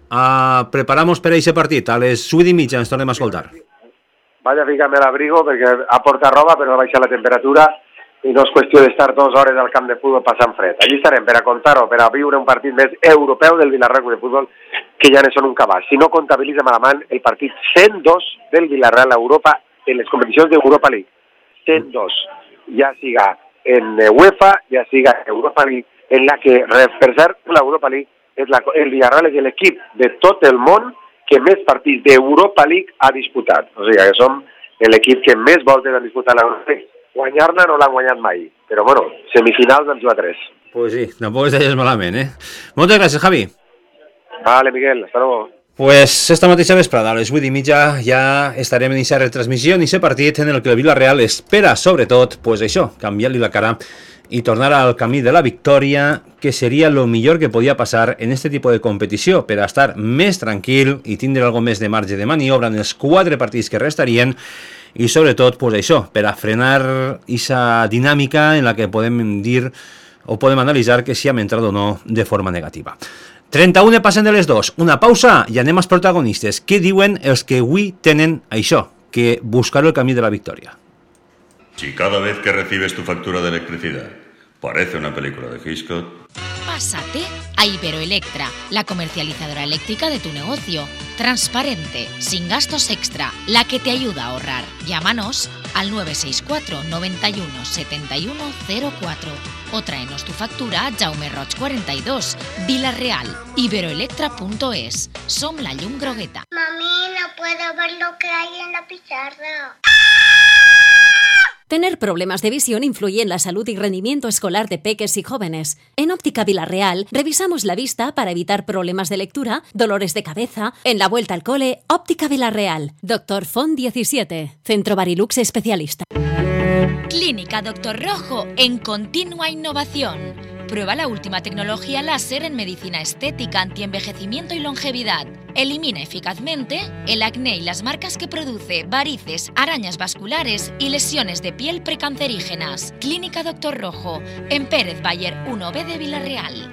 Speaker 9: uh, preparamos per a aquest partit? A les vuit i mitja ens tornem a escoltar.
Speaker 17: Vaig a ficar-me a l'abrigo perquè aporta roba però no baixa la temperatura i no és qüestió d'estar dues hores al camp de futbol passant fred. Allí estarem per a contar-ho, per a viure un partit més europeu del Villarreal de Futbol, que ja ne són un cabàs. Si no comptabilitzem a la mà el partit cent dos del Villarreal a Europa en les competicions d'Europa League. cent dos. Ja siga en UEFA, ja siga en Europa League, en la que, per cert, l'Europa League, és la, el Villarreal és l'equip de tot el món que més partits d'Europa League ha disputat. O sigui que som l'equip que més voltes ha disputat l'Europa League. Guanyar-la no l'han guanyat mai, però bueno, semifinals en jugar tres.
Speaker 9: Pues sí, tampoc estaries malament, eh? Moltes gràcies, Javi.
Speaker 17: Vale, Miguel, hasta luego.
Speaker 9: Pues esta mateixa vesprada, a les vuit i mitja, ja estarem a iniciar retransmissió en aquest partit en el que el Villarreal espera, sobretot, pues això, canviar-li la cara i tornar al camí de la victòria, que seria el millor que podia passar en este tipus de competició, per a estar més tranquil i tindre algo més de marge de maniobra en els quatre partits que restarien, i sobretot, pues això, per a frenar aquesta dinàmica en la que podem dir o podem analitzar que si hem entrat o no de forma negativa. trenta-u passen de les dos, una pausa i anem als protagonistes. Què diuen els que avui tenen això, que buscar el camí de la victòria?
Speaker 18: Si cada vez que recibes tu factura de electricidad parece una película de Hitchcock...
Speaker 1: Pásate a Iberoelectra, la comercializadora eléctrica de tu negocio. Transparente, sin gastos extra, la que te ayuda a ahorrar. Llámanos al nueve seis cuatro, noventa y uno, setenta y uno cero cuatro o tráenos tu factura a Jaume Roig cuarenta y dos, Vila-real, iberoelectra punto es. Som la llum grogueta.
Speaker 19: Mami, no puedo ver lo que hay en la pizarra.
Speaker 11: Tener problemas de visión influye en la salud y rendimiento escolar de peques y jóvenes. En Óptica Vila-real revisamos la vista para evitar problemas de lectura, dolores de cabeza. En la vuelta al cole, Óptica Vila-real. Doctor Font diecisiete. Centro Barilux especialista.
Speaker 1: Clínica Doctor Rojo en continua innovación. Prueba la última tecnología láser en medicina estética, antienvejecimiento y longevidad. Elimina eficazmente el acné y las marcas que produce, varices, arañas vasculares y lesiones de piel precancerígenas. Clínica Doctor Rojo, en Pérez Bayer uno B de Vila-real.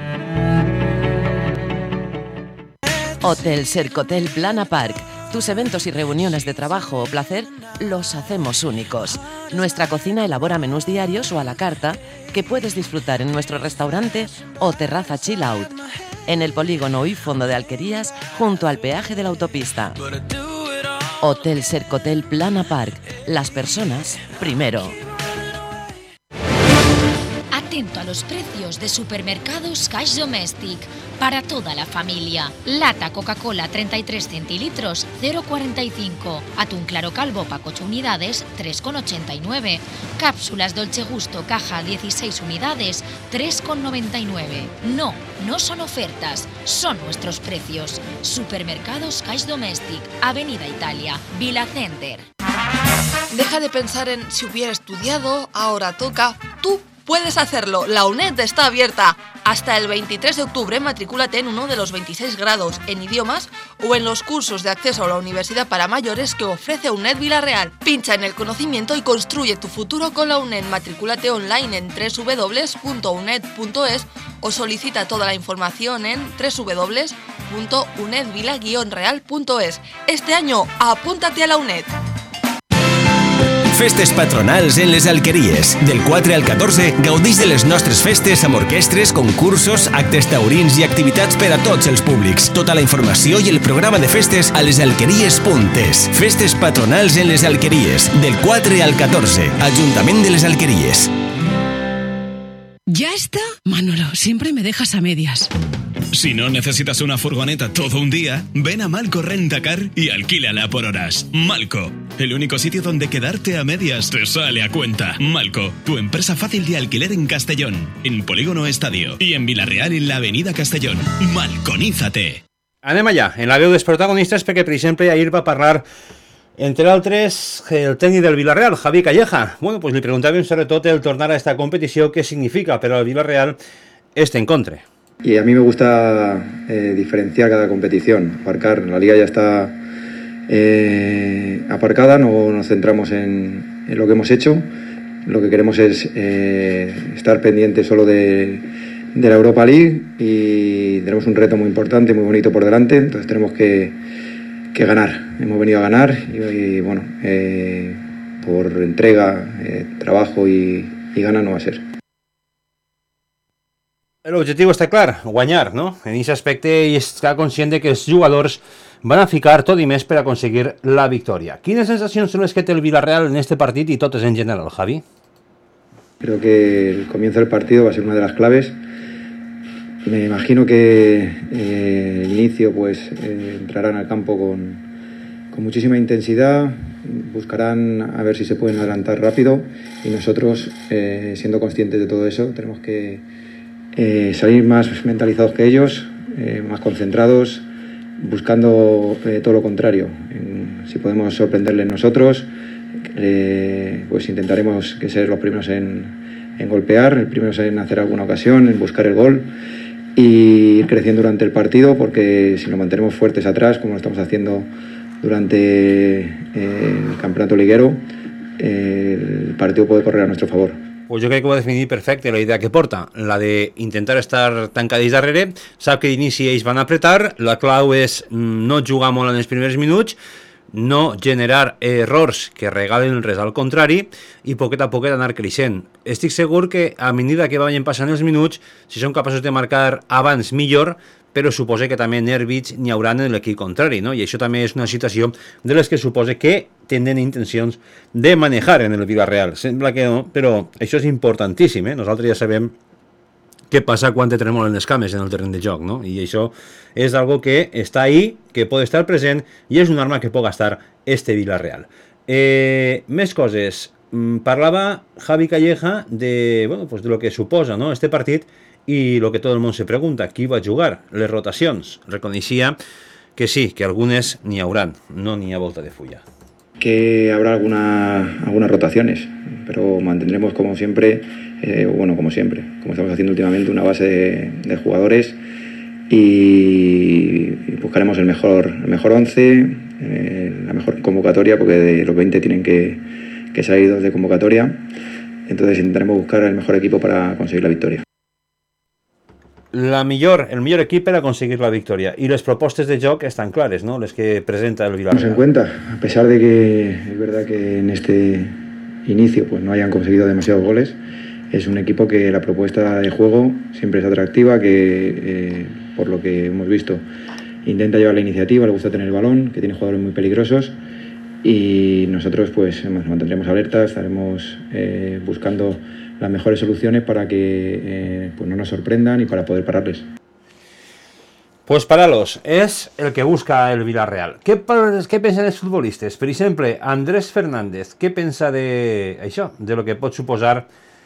Speaker 20: Hotel Sercotel Plana Park. Tus eventos y reuniones de trabajo o placer los hacemos únicos. Nuestra cocina elabora menús diarios o a la carta que puedes disfrutar en nuestro restaurante o terraza chill out. En el polígono y fondo de Alquerías, junto al peaje de la autopista. Hotel Sercotel Plana Park. Las personas primero.
Speaker 1: Atento a los precios de Supermercados Cash Domestic para toda la familia. Lata Coca-Cola treinta y tres centilitros, cero cuarenta y cinco. Atún claro calvo pack ocho unidades, tres con ochenta y nueve. Cápsulas Dolce Gusto caja dieciséis unidades, tres con noventa y nueve. No, no son ofertas, son nuestros precios. Supermercados Cash Domestic, Avenida Italia, Vila Center.
Speaker 14: Deja de pensar en si hubiera estudiado, ahora toca. Tú puedes hacerlo. La UNED está abierta. Hasta el veintitrés de octubre matricúlate en uno de los veintiséis grados en idiomas o en los cursos de acceso a la universidad para mayores que ofrece UNED Vila-real. Pincha en el conocimiento y construye tu futuro con la UNED. Matricúlate online en doble u doble u doble u punto uned punto es o solicita toda la información en doble u doble u doble u punto uned vila guion real punto es. Este año, apúntate a la UNED.
Speaker 21: Festes patronals en les Alqueries. Del quatre al catorze gaudix de les nostres festes amb orquestres, concursos, actes taurins i activitats per a tots els públics. Tota la informació i el programa de festes a lesalqueries punt es. Festes patronals en les Alqueries. Del quatre al catorze. Ajuntament de les Alqueries.
Speaker 22: ¿Ya está? Manolo, siempre me dejas a medias.
Speaker 23: Si no necesitas una furgoneta todo un día, ven a Malco Rentacar y alquílala por horas. Malco, el único sitio donde quedarte a medias te sale a cuenta. Malco, tu empresa fácil de alquiler en Castellón, en Polígono Estadio y en Vila-real en la Avenida Castellón. Malconízate.
Speaker 9: Anem allà, en la veu dels protagonistes, perquè, per exemple, ahir va parlar, entre altres, el tècnic del Vila-real, Javi Calleja. Bueno, pues li preguntàvem sobretot el tornar a esta competició, què significa per al Vila-real este encontre.
Speaker 24: Y a mí me gusta eh, diferenciar cada competición, aparcar. La liga ya está eh, aparcada, no nos centramos en, en lo que hemos hecho. Lo que queremos es eh, estar pendiente solo de, de la Europa League y tenemos un reto muy importante, muy bonito por delante, entonces tenemos que, que ganar. Hemos venido a ganar y, y bueno, eh, por entrega, eh, trabajo y, y gana no va a ser.
Speaker 9: L'objectiu està clar, guanyar, no? En aquest aspecte i està conscient de que els jugadors van a ficar tot i més per aconseguir la victòria. Quines sensacions són les que té el Villarreal en este partit i totes en general, Javi?
Speaker 24: Creo que el comienzo del partido va a ser una de las claves. Me imagino que eh, el inicio pues eh, entrarán al campo con, con muchísima intensidad, buscarán a ver si se pueden adelantar rápido y nosotros, eh, siendo conscientes de todo eso, tenemos que eh, salir más mentalizados que ellos, eh, más concentrados, buscando eh, todo lo contrario. En, si podemos sorprenderles nosotros, eh, pues intentaremos que ser los primeros en, en golpear, el primeros en hacer alguna ocasión, en buscar el gol y ir creciendo durante el partido, porque si nos mantenemos fuertes atrás, como lo estamos haciendo durante eh, el campeonato liguero, eh, el partido puede correr a nuestro favor.
Speaker 9: Pues jo crec que ho ha definit perfecte la idea que porta, la de intentar estar tancadits darrere. Sap que d'inici ells van apretar, la clau és no jugar molt en els primers minuts, no generar errors que regalen res al contrari i poquet a poquet anar creixent. Estic segur que a medida que vayan passant els minuts, si són capaços de marcar abans millor, però suposa que també nervis n'hi haurà en l'equip contrari, no? I això també és una situació de les que suposa que tenen intencions de manejar en el Villarreal. Sembla que no, però això és importantíssim, eh? Nosaltres ja sabem què passa quan te tremolen les cames en el terreny de joc, no? I això és algo que està ahí, que pot estar present i és un arma que pot gastar este Villarreal. Eh, més coses. Parlava Javi Calleja de, bueno, pues de lo que suposa, ¿no?, este partit i lo que tot el món se pregunta, qui va jugar? Les rotacions. Reconeixia que sí, que algunes n'hi hauran, no n'hi ha volta de fulla.
Speaker 24: Que habrá alguna, algunas rotaciones, pero mantendremos como siempre, eh, bueno, como siempre, como estamos haciendo últimamente, una base de, de jugadores y buscaremos el mejor, el mejor once, eh, la mejor convocatoria, porque de los veinte tienen que, que salir dos de convocatoria, entonces intentaremos buscar el mejor equipo para conseguir la victoria.
Speaker 9: La millor, el millor equip per aconseguir la victòria i les propostes de joc estan clares, ¿no?, les que presenta el Villarreal.
Speaker 24: Nos en cuenta, a pesar de que es verdad que en este inicio pues no hayan conseguido demasiados goles, es un equipo que la propuesta de juego siempre es atractiva, que eh, por lo que hemos visto intenta llevar la iniciativa, le gusta tener el balón, que tiene jugadores muy peligrosos y nosotros pues nos mantendremos alertas, estaremos eh, buscando las mejores soluciones para que eh, pues no nos sorprendan y para poder pararles.
Speaker 9: Pues parar-los és el que busca el Villarreal. Què, què pensen els futbolistes? Per exemple, Andrés Fernández, què pensa de això, de lo que pot suposar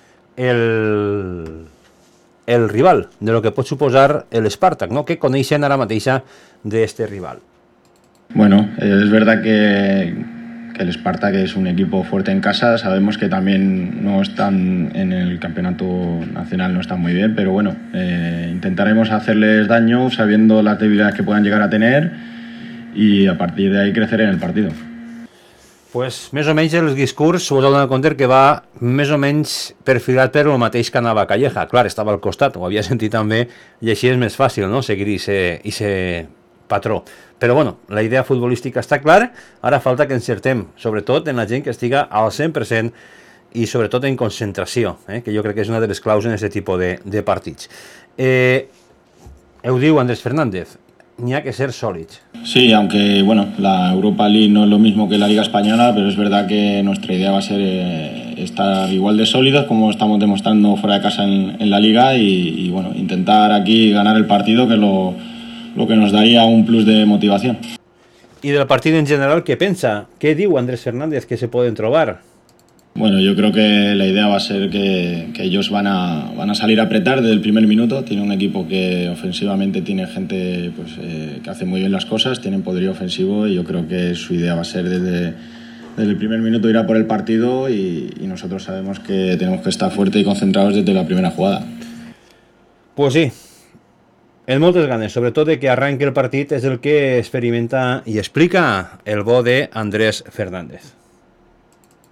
Speaker 9: el, el rival, de lo que pot suposar el Spartak, ¿no?, què coneixen ara mateixa d'este rival?
Speaker 2: Bueno, es verdad que que el Spartak es un equipo fuerte en casa, sabemos que también no están en el campeonato nacional, no están muy bien, pero bueno, eh, intentaremos hacerles daño sabiendo las debilidades que puedan llegar a tener y a partir de ahí crecer en el partido.
Speaker 9: Pues més o menys el discurs us heu donat compte que va més o menys perfilat per el mateix que anava Calleja. Clar, estava al costat, ho havia sentit també i així és més fàcil, no?, seguir aquest patró. Però bueno, la idea futbolística està clara, ara falta que encertem, sobretot en la gent que estiga al cent per cent i sobretot en concentració, eh? que jo crec que és una de les claus en aquest tipus de, de partits. Eh, ho diu Andrés Fernández, n'hi ha que ser sòlids.
Speaker 2: Sí, aunque bueno, la Europa League no es lo mismo que la Liga Española, pero es verdad que nuestra idea va a ser eh, estar igual de sólidos como estamos demostrando fuera de casa en, en la Liga y, y bueno, intentar aquí ganar el partido, que es lo lo que nos daría un plus de motivación.
Speaker 9: I del partit en general, què pensa? Què diu Andrés Fernández que se poden trobar?
Speaker 2: Bueno, yo creo que la idea va a ser que, que ellos van a, van a salir a apretar desde el primer minuto. Tiene un equipo que ofensivamente tiene gente pues, eh, que hace muy bien las cosas, tienen poderío ofensivo y yo creo que su idea va a ser desde, desde el primer minuto ir a por el partido y, y nosotros sabemos que tenemos que estar fuertes y concentrados desde la primera jugada.
Speaker 9: Pues sí. En moltes ganes, sobretot de que arranqui el partit, és el que experimenta i explica el bo de Andrés Fernández.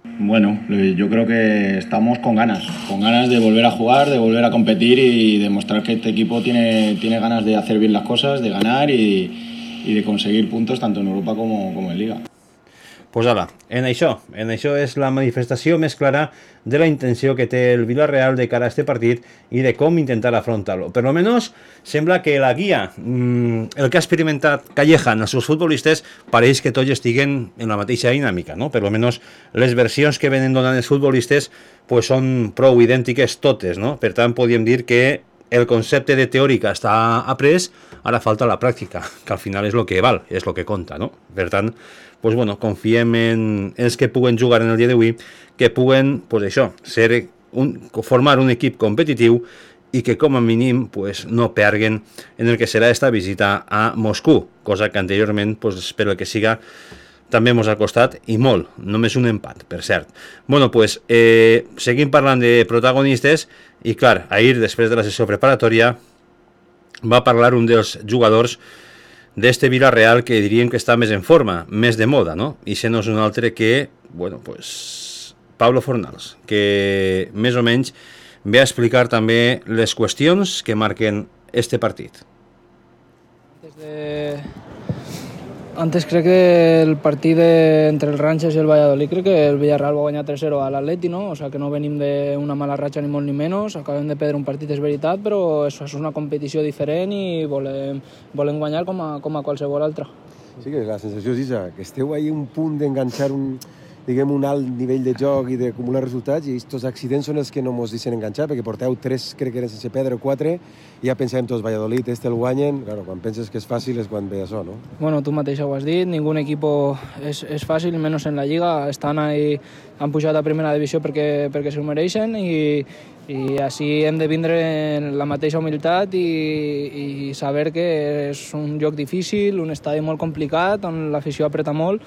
Speaker 2: Bueno, yo creo que estamos con ganas, con ganas de volver a jugar, de volver a competir y demostrar que este equipo tiene, tiene ganas de hacer bien las cosas, de ganar y, y de conseguir puntos tanto en Europa como, como en Liga.
Speaker 9: Pues ara, en això, en això és la manifestació més clara de la intenció que té el Villarreal de cara a este partit i de com intentar afrontar-lo. Per almenys sembla que la guia, mmm, el que ha experimentat Calleja en els seus futbolistes, pareix que tots estiguen en la mateixa dinàmica, no? Per almenys les versions que venen donant els futbolistes pues, són prou idèntiques totes, no? Per tant, podríem dir que el concepte de teòrica està après, ara falta la pràctica, que al final és el que val, és el que compta, no? Per tant, pues bueno, confiem en els que puguen jugar en el dia d'avui, que puguen, pues això, ser un, formar un equip competitiu i que com a mínim pues, no perguen en el que serà esta visita a Moscou, cosa que anteriorment, pues, espero que siga, també ens ha costat i molt, només un empat, per cert. Bueno, pues, eh, seguim parlant de protagonistes i, clar, ahir, després de la sessió preparatòria, va parlar un dels jugadors d'este Villarreal que diríem que està més en forma, més de moda, no? I se no és un altre que, bueno, pues, Pablo Fornals, que més o menys ve a explicar també les qüestions que marquen este partit.
Speaker 3: Desde... Antes crec que el partit de, entre el Ranches i el Valladolid, crec que el Villarreal va guanyar tres cero a l'Atleti, no? O sea que no venim d'una mala ratxa ni molt ni menys, acabem de perdre un partit, és veritat, però és, és una competició diferent i volem, volem guanyar com a, com a qualsevol altra.
Speaker 5: Sí que la sensació és això, que esteu ahí un punt d'enganxar un, diguem, un alt nivell de joc i d'acumular resultats i aquests accidents són els que no ens deixen enganxar, perquè porteu tres, crec que eren sense perdre, o quatre, i ja pensàvem tots, Valladolid, este el guanyen, claro, quan penses que és fàcil és quan ve això, no?
Speaker 3: Bueno, tu mateix ho has dit, ningú equip és, és fàcil, menys en la Lliga, estan ahí, han pujat a primera divisió perquè, perquè s'ho mereixen i, i així hem de vindre en la mateixa humilitat i, i saber que és un joc difícil, un estadi molt complicat, on l'afició apreta molt,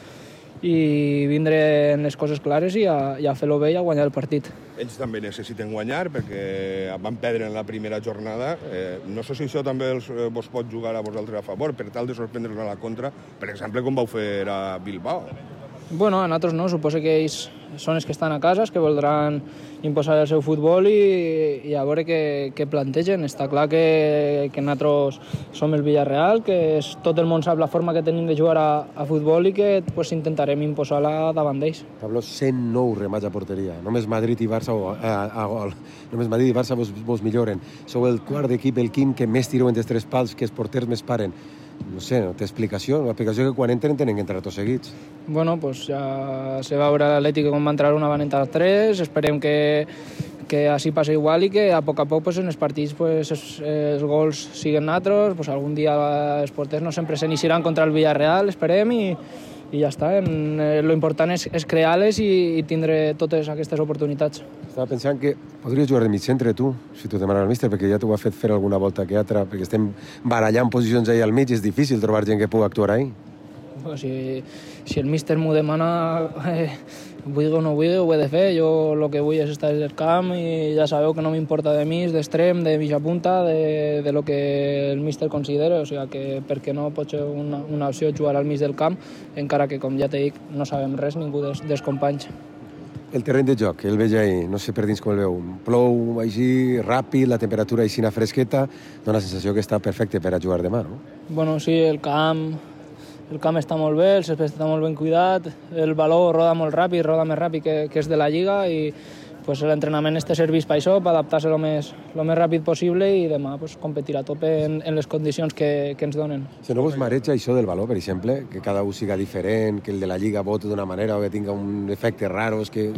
Speaker 3: i vindre en les coses clares i a, i a fer-lo bé i a guanyar el partit.
Speaker 6: Ells també necessiten guanyar perquè van perdre en la primera jornada. Eh, no sé si això també els, eh, vos pot jugar a vosaltres a favor per tal de sorprendre'ls a la contra, per exemple, com vau fer a Bilbao.
Speaker 3: Bueno, a nosaltres no, suposo que ells són els que estan a casa, que voldran imposar el seu futbol i, i a veure què, què plantegen. Està clar que, que nosaltres som el Villarreal, que és, tot el món sap la forma que tenim de jugar a, a futbol i que pues, intentarem imposar-la davant d'ells.
Speaker 5: Pablo, cent nou remats a porteria. Només Madrid i Barça o, a, a gol. Només Madrid i Barça vos, vos milloren. Sou el quart equip, el quim, que més tireu entre els tres pals, que els porters més paren. No sé, no té explicació. L'explicació que quan entren tenen que entrar tots seguits.
Speaker 3: Bueno, pues ja se va veure l'Atlètic com va entrar una, van entrar tres. Esperem que, que així passa igual i que a poc a poc pues, en els partits pues, els, els gols siguen nosaltres. Pues, algun dia els porters no sempre s'iniciaran contra el Villarreal, esperem, i, i ja està. En, eh, lo important és, és crear-les i, i tindre totes aquestes oportunitats.
Speaker 5: Estava pensant que podries jugar de mig centre, tu, si t'ho demana el míster, perquè ja t'ho ha fet fer alguna volta que altra, perquè estem barallant posicions ahí al mig, és difícil trobar gent que pugui actuar ahí.
Speaker 3: Bueno, si, si el míster m'ho demana, eh, vull o no vull, ho he de fer. Jo el que vull és estar al camp i ja sabeu que no m'importa de mig, d'extrem, de mitja punta, de, de lo que el míster considera. O sigui que per què no pot ser una, una opció jugar al mig del camp, encara que, com ja t'he dit, no sabem res ningú dels, dels companys.
Speaker 5: El terreny de joc, el veig ahí, no sé per dins com el veu, plou així, ràpid, la temperatura així fresqueta, dona la sensació que està perfecte per a jugar demà, no?
Speaker 3: Bueno, sí, el camp, el camp està molt bé, el césped està molt ben cuidat, el baló roda molt ràpid, roda més ràpid que, que és de la Lliga i pues, l'entrenament este serveix per això, per adaptar-se el més, lo més ràpid possible i demà pues, competir a tope en, en les condicions que, que ens donen.
Speaker 5: Si no vos mareja això del baló, per exemple, que cada un siga diferent, que el de la Lliga voti d'una manera o que tinga un efecte raros, que...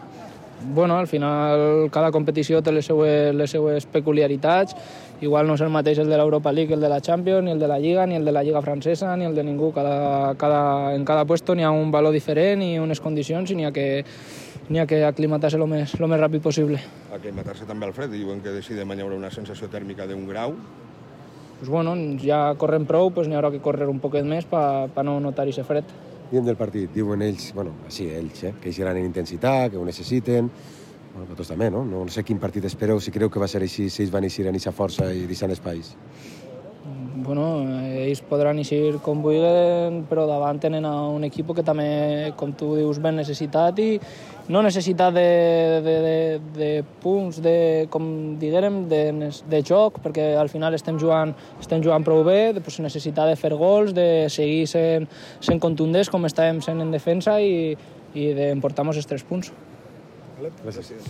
Speaker 3: Bueno, al final cada competició té les seues, les seues peculiaritats. Igual no és el mateix el de l'Europa League, el de la Champions, ni el de la Lliga, ni el de la Lliga francesa, ni el de ningú. Cada, cada, en cada puesto n'hi ha un baló diferent i unes condicions i n'hi ha que, n'hi ha que aclimatar-se el més, lo més ràpid possible.
Speaker 6: Aclimatar-se també al fred, diuen que si demà hi haurà una sensació tèrmica d'un grau.
Speaker 3: Pues bueno, ja correm prou, pues n'hi haurà que córrer un poquet més per pa no notar aquest fred.
Speaker 5: Diem del partit, diuen ells, bueno, sí, ells, eh, que eixiran en intensitat, que ho necessiten, bueno, vosaltres també, no? No sé quin partit espereu, si creu que va ser així, si ells van eixir en aquesta força i deixant espais.
Speaker 3: bueno, ells podran eixir com vulguin, però davant tenen un equip que també, com tu dius, ben necessitat i no necessitat de, de, de, de punts, de, com diguérem, de, de joc, perquè al final estem jugant, estem jugant prou bé, de pues, necessitat de fer gols, de seguir sent, sent contundents com estàvem sent en defensa i, i d'emportar-nos els tres punts.
Speaker 5: Gràcies.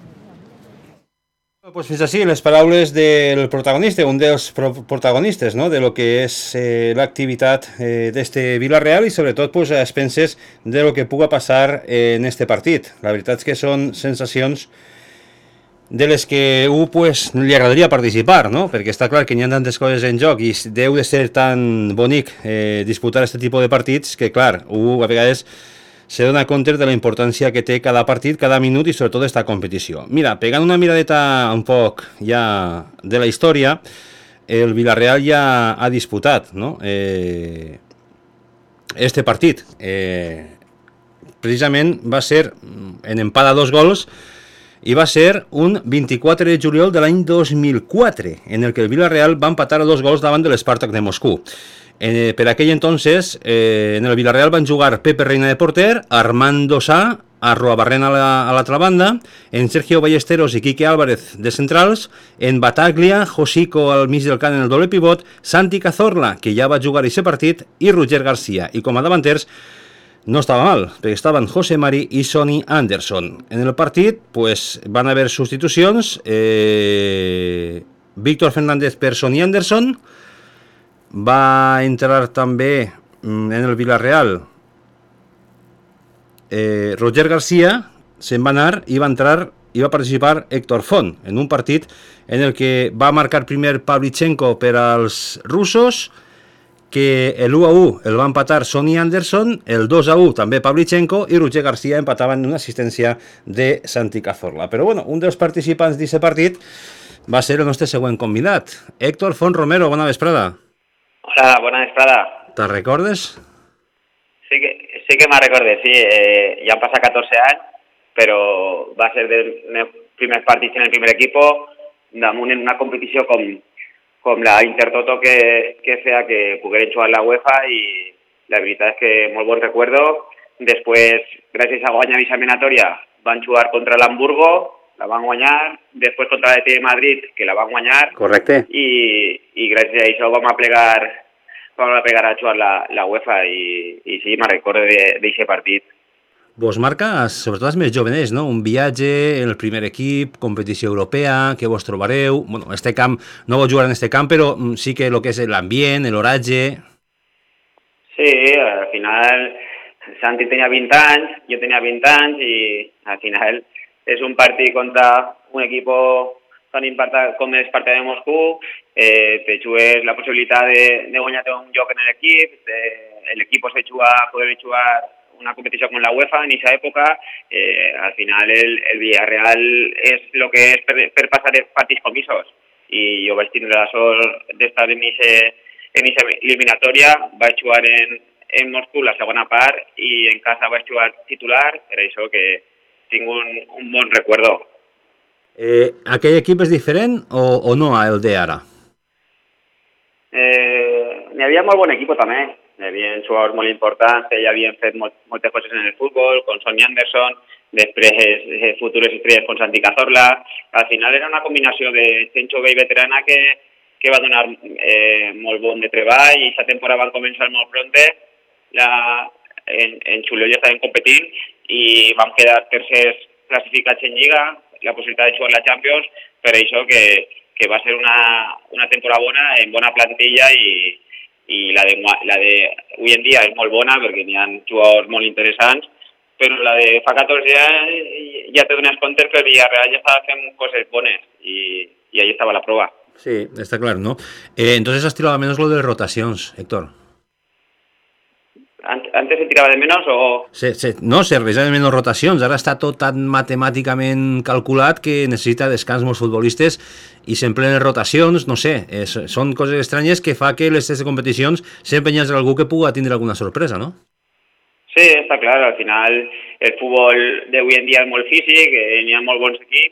Speaker 9: Pues fins així les paraules del protagonista, un dels protagonistes, ¿no?, de lo que és eh, l'activitat eh, d'este Villarreal i sobretot pues, a expenses de lo que puga passar eh, en este partit. La veritat és que són sensacions de les que a un pues, li agradaria participar, no?, perquè està clar que n'hi ha tantes coses en joc i deu de ser tan bonic eh, disputar aquest tipus de partits que, clar, un a vegades se dona compte de la importància que té cada partit, cada minut i sobretot esta competició. Mira, pegant una miradeta un poc ja de la història, el Villarreal ja ha disputat, no?, eh, este partit. Eh, precisament va ser en empat a dos gols i va ser un vint-i-quatre de juliol de l'any dos mil quatre, en el que el Villarreal va empatar a dos gols davant de l'Spartak de Moscou. Eh, per aquell entonces, eh, en el Villarreal van jugar Pepe Reina de porter, Armando Sá, Arruabarrena a l'altra banda, en Sergio Ballesteros i Quique Álvarez de centrals, en Bataglia, Josico al mig del camp en el doble pivot, Santi Cazorla, que ja va jugar aquest partit, i Roger García. I com a davanters no estava mal, perquè estaven José Mari i Sonny Anderson. En el partit pues, van haver substitucions, eh, Víctor Fernández per Sonny Anderson, va entrar també en el Villarreal eh, Roger García, se'n va anar i va entrar i va participar Héctor Font en un partit en el que va marcar primer Pavlichenko per als russos, que l'u a u el va empatar Sonny Anderson, el dos a u també Pavlichenko i Roger García empatava en una assistència de Santi Cazorla. Però bueno, un dels participants d'aquest partit va ser el nostre següent convidat, Héctor Font Romero. Bona vesprada.
Speaker 4: Hola, bona vesprada.
Speaker 9: Te'n recordes?
Speaker 4: Sí que, sí que me'n recordo, sí. Eh, ja han passat catorze anys, però va ser dels meus primers partits en el primer equipo, damunt en una competició com, com la Intertoto que, que feia que pogueren jugar la UEFA i la veritat és que molt bon recuerdo. Després, gràcies a guanyar aquesta eliminatòria, van jugar contra l'Hamburgo, la van guanyar, després contra l'E T de Madrid, que la van guanyar.
Speaker 9: Correcte.
Speaker 4: I, i gràcies a això vam a plegar, vam a plegar a jugar la, la UEFA i, i sí, me'n recordo d'aquest partit.
Speaker 9: Vos marca, sobretot els més joveners, no? Un viatge, el primer equip, competició europea, que vos trobareu... Bueno, este camp, no vau jugar en este camp, però sí que el que és l'ambient, l'oratge...
Speaker 4: Sí, al final Santi tenia vint anys, jo tenia vint anys i al final és un partit contra un equip tan important com el Spartak de Moscou, eh, te jugues la possibilitat de, de guanyar-te un lloc en l'equip, l'equip se juga a poder jugar una competició com la UEFA en aquesta època, eh, al final el, el Villarreal és el que és per, per passar partits comisos i jo vaig tindre la sort d'estar en aquesta eliminatòria, vaig jugar en, en Moscou la segona part i en casa vaig jugar titular, per això que tinc un, un bon recuerdo.
Speaker 9: Eh, aquell equip és diferent o, o no el d'ara?
Speaker 4: Eh, n'hi havia molt bon equip també. Hi havia jugadors molt importants que ja havien fet molt, moltes coses en el futbol, com Sonny Anderson, després eh, futures estrelles com Santi Cazorla. Al final era una combinació de gent jove i veterana que, que va donar eh, molt bon de treball i aquesta temporada van començar molt pronte. La, en, en juliol ja estaven competint i vam quedar tercers classificats en Lliga, la possibilitat de jugar la Champions, per això que, que va ser una, una temporada bona, en bona plantilla i, i la de, la de avui en dia és molt bona perquè n'hi ha jugadors molt interessants, però la de fa catorze anys ja te dones compte que el Villarreal ja estava fent coses bones i, i ahí estava la prova.
Speaker 9: Sí, està clar, ¿no? Eh, entonces has tirado menos lo de rotacions, Héctor.
Speaker 4: Antes se tirava de menys o...?
Speaker 9: Se, se, no, se realitzen menys rotacions. Ara està tot tan matemàticament calculat que necessita descans molts futbolistes i s'emplen les rotacions, no sé, és, són coses estranyes que fa que les competicions s'empenyes algú que puga tindre alguna sorpresa, no?
Speaker 4: Sí, està clar, al final el futbol d'avui en dia és molt físic, n'hi ha molt bons equips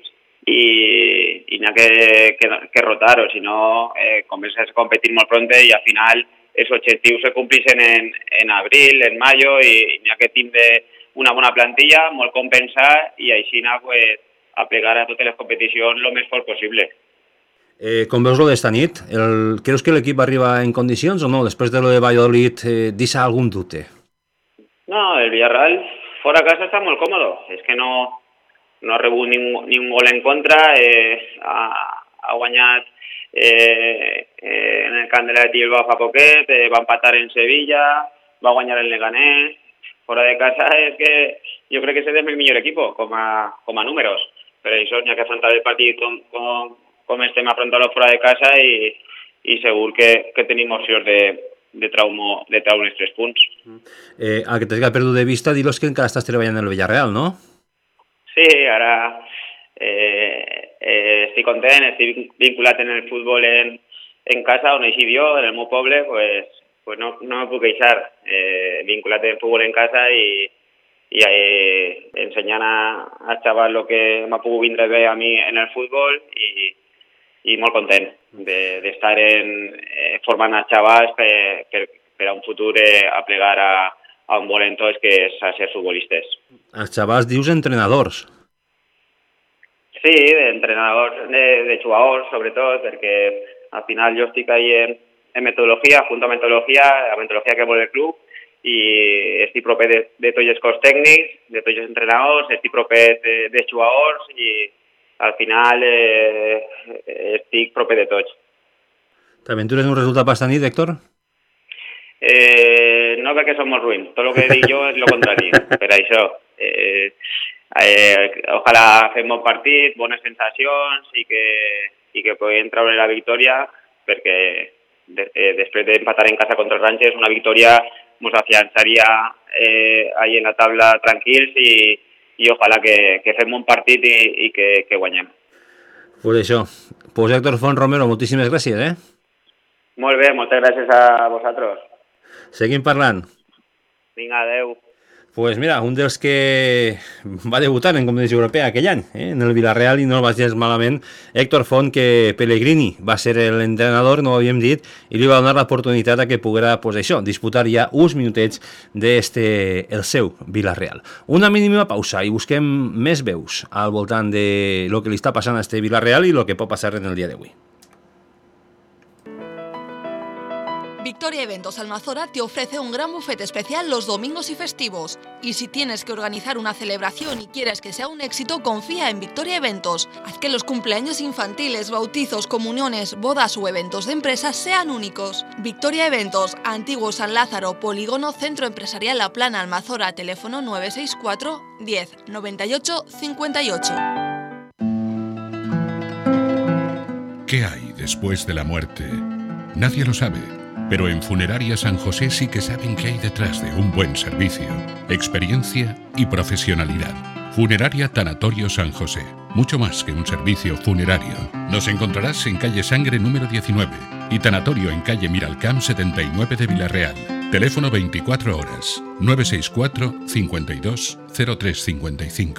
Speaker 4: i, i n'hi ha que, que, que rotar, o si no, eh, comences a competir molt pronte i al final els objectius se complixen en, en abril, en mayo, i, i n'hi ha que tindre una bona plantilla, molt compensar, i així anar pues, a plegar a totes les competicions el més fort possible.
Speaker 9: Eh, com veus lo d'esta nit, el, creus que l'equip arriba en condicions o no? Després de lo de Valladolid, eh, deixa algun dubte?
Speaker 4: No, el Villarreal fora a casa està molt còmodo. És que no, no ha rebut ni un, ni un gol en contra, eh, ha, ha guanyat eh, eh, en el camp de la Tilba fa poquet, eh, va empatar en Sevilla, va guanyar el Leganés. Fora de casa és que jo crec que és el millor equip com a, com a números. Per això n'hi ha que afrontar el partit com, com, com estem afrontant-lo fora de casa i, i segur que, que tenim opcions de, de, traumo, de traure els tres punts.
Speaker 9: Eh, el que t'has perdut de vista, dir-los que encara estàs treballant en el Villarreal, no?
Speaker 4: Sí, ara eh, eh, estic content, estic vinculat en el futbol en, en casa, on he sigut jo, en el meu poble, pues, pues no, no me puc queixar. Eh, vinculat en futbol en casa i i eh, ensenyant a, a xaval el que m'ha pogut vindre bé a mi en el futbol i, i molt content d'estar de, eh, formant a xavals per, per, per a un futur eh, a plegar a, a un volen tots, que és a ser futbolistes.
Speaker 9: Els xavals dius entrenadors.
Speaker 4: Sí, d'entrenadors, de, de jugadors sobretot, perquè al final jo estic ahí en, en metodologia, junto a metodologia, la metodologia que vol el club, i estic proper de, de tots els cos tècnics, de tots els entrenadors, estic proper de, de jugadors i al final eh, estic proper de tots.
Speaker 9: T'aventures un resultat per esta nit, Héctor?
Speaker 4: Eh, no, perquè som molt ruïns. Tot el que dic jo és el contrari, per això. Eh, eh, ojalà fem bon partit, bones sensacions i que, i que puguem treure la victòria, perquè de, eh, després d'empatar en casa contra el Rangers, una victòria nos afianzaría eh, ahí en la tabla tranquils i, i ojalà que, que fem un partit i, i que, que guanyem.
Speaker 9: Pues això. Pues Héctor Font Romero, moltíssimes gràcies, eh?
Speaker 4: Molt bé, moltes gràcies a vosaltres.
Speaker 9: Seguim parlant.
Speaker 4: Vinga, adeu.
Speaker 9: Pues mira, un dels que va debutar en competició europea aquell any, eh, en el Villarreal, i no el va gens malament, Héctor Font, que Pellegrini va ser l'entrenador, no ho havíem dit, i li va donar l'oportunitat a que poguera, pues això, disputar ja uns minutets d'este, el seu Villarreal. Una mínima pausa i busquem més veus al voltant de lo que li està passant a este Villarreal i lo que pot passar en el dia d'avui.
Speaker 14: Victoria Eventos Almazora te ofrece un gran buffet especial los domingos y festivos. Y si tienes que organizar una celebración y quieres que sea un éxito, confía en Victoria Eventos. Haz que los cumpleaños infantiles, bautizos, comuniones, bodas o eventos de empresas sean únicos. Victoria Eventos, Antiguo San Lázaro, Polígono Centro Empresarial La Plana, Almazora, teléfono nueve seis cuatro, diez, noventa y ocho, cincuenta y ocho.
Speaker 7: ¿Qué hay después de la muerte? Nadie lo sabe. Pero en Funeraria San José sí que saben qué hay detrás de un buen servicio, experiencia y profesionalidad. Funeraria Tanatorio San José, mucho más que un servicio funerario. Nos encontrarás en calle Sangre número diecinueve y Tanatorio en calle Miralcamp setenta y nueve de Villarreal. Teléfono veinticuatro horas, nueve seis cuatro, cincuenta y dos, cero tres cincuenta y cinco.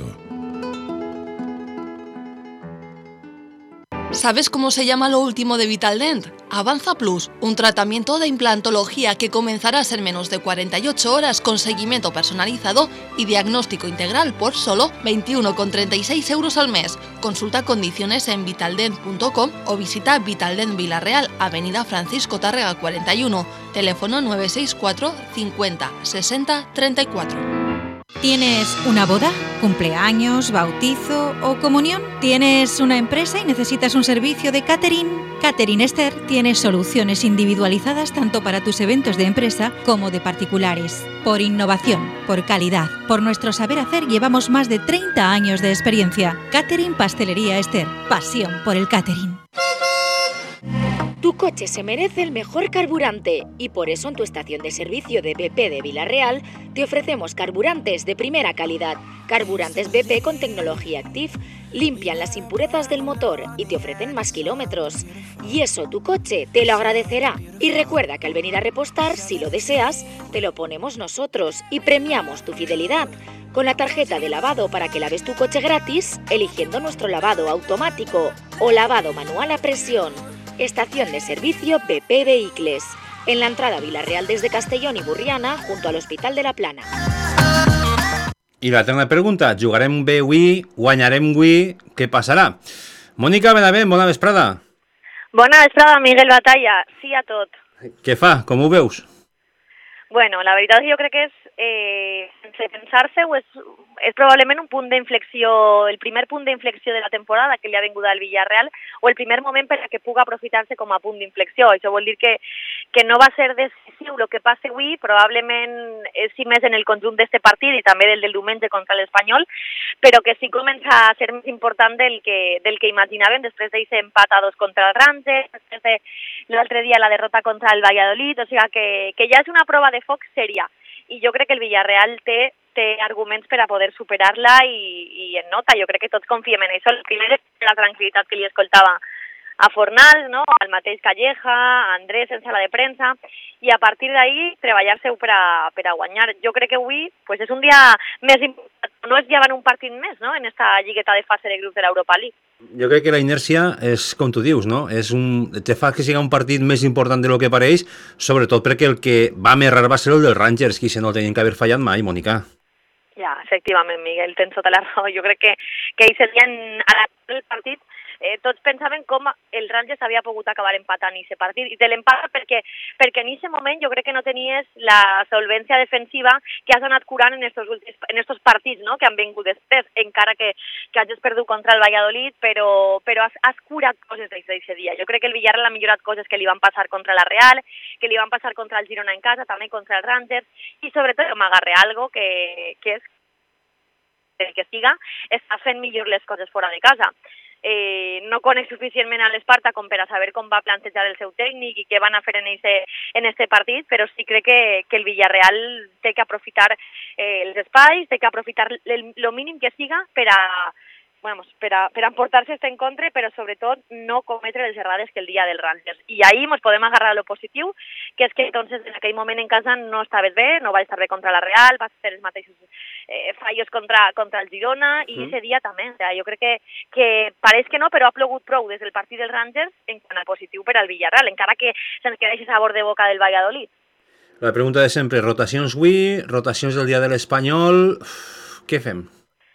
Speaker 14: ¿Sabes cómo se llama lo último de Vitaldent? Avanza Plus, un tratamiento de implantología que comenzarás en menos de cuarenta y ocho horas con seguimiento personalizado y diagnóstico integral por solo veintiuno con treinta y seis euros al mes. Consulta condiciones en vitaldent punto com o visita Vitaldent Villarreal, Avenida Francisco Tárrega cuarenta y uno, teléfono nueve seis cuatro, cincuenta, sesenta, treinta y cuatro.
Speaker 8: ¿Tienes una boda, cumpleaños, bautizo o comunión? ¿Tienes una empresa y necesitas un servicio de catering? Catering Esther tiene soluciones individualizadas tanto para tus eventos de empresa como de particulares. Por innovación, por calidad, por nuestro saber hacer llevamos más de treinta años de experiencia. Catering Pastelería Esther, pasión por el catering.
Speaker 1: Tu coche se merece el mejor carburante y por eso en tu estación de servicio de B P de Vila-real te ofrecemos carburantes de primera calidad. Carburantes B P con tecnología Active limpian las impurezas del motor y te ofrecen más kilómetros. Y eso tu coche te lo agradecerá. Y recuerda que al venir a repostar, si lo deseas, te lo ponemos nosotros y premiamos tu fidelidad con la tarjeta de lavado para que laves tu coche gratis eligiendo nuestro lavado automático o lavado manual a presión. Estación de servicio B P Vehicles, en la entrada Vila-real desde Castellón y Burriana, junto al Hospital de la Plana.
Speaker 9: I la tercera pregunta, jugarem bé avui, guanyarem avui, què passarà? Mònica Benavent, bona vesprada.
Speaker 10: Bona vesprada, Miguel Batalla, sí a tot.
Speaker 9: Què fa, com ho veus?
Speaker 10: Bueno, la veritat jo crec que és, eh, sense pensar-se-ho, és, és probablement un punt d'inflexió, el primer punt d'inflexió de la temporada que li ha vingut al Villarreal, o el primer moment per a que puga aprofitar-se com a punt d'inflexió. Això vol dir que, que no va ser decisiu el que passa avui, probablement és sí més en el conjunt d'aquest partit i també del del diumenge contra l'Espanyol, però que sí comença a ser més important del que, del que imaginàvem després d'aquest empat a dos contra el Rangers, després de l'altre dia la derrota contra el Valladolid, o sigui que, que ja és una prova de foc sèria. I jo crec que el Villarreal té, té arguments per a poder superar-la i, i en nota. Jo crec que tots confiem en això. El primer és la tranquil·litat que li escoltava a Fornals, no? Al mateix Calleja, a Andrés en sala de premsa, i a partir d'ahí treballar-se per a, per a guanyar. Jo crec que avui pues, és un dia més important, no es llevan un partit més, no?, en esta lligueta de fase de grups de l'Europa League.
Speaker 9: Jo crec que la inèrcia és, com tu dius, no? És un, te fa que sigui un partit més important de lo que pareix, sobretot perquè el que va més rar va ser el dels Rangers, que se no el tenien que haver fallat mai, Mònica.
Speaker 10: Ja, efectivament, Miguel, tens tota la raó. Jo crec que, que ells serien a el partit Eh, tots pensaven com el Rangers havia pogut acabar empatant i aquest partit, i te l'empata perquè, perquè en aquest moment jo crec que no tenies la solvència defensiva que has anat curant en estos, en estos partits, no?, que han vingut després, encara que, que hagis perdut contra el Valladolid, però, però has, has curat coses d'aquest dia. Jo crec que el Villarreal ha millorat coses que li van passar contra la Real, que li van passar contra el Girona en casa, també contra el Rangers, i sobretot m'agarré algo que, que és el que siga, està fent millor les coses fora de casa. Eh, no conec suficientment a l'Esparta com per a saber com va plantejar el seu tècnic i què van a fer en este, en este partit, però sí crec que, que el Villarreal té que aprofitar eh, els espais, té que aprofitar el, lo mínim que siga per a, bueno, per a, per a emportar-se este encontre, però sobretot no cometre les errades que el dia del Rangers. I ahí ens podem agarrar a lo positiu, que és que entonces en aquell moment en casa no estaves bé, no vas estar bé contra la Real, vas fer els mateixos eh, fallos contra, contra el Girona, i ese dia també. O sea, jo crec que, que pareix que no, però ha plogut prou des del partit del Rangers en quant a positiu per al Villarreal, encara que se'ns queda aquest sabor de boca del Valladolid.
Speaker 9: La pregunta de sempre, rotacions avui, rotacions del dia de l'Espanyol, què fem?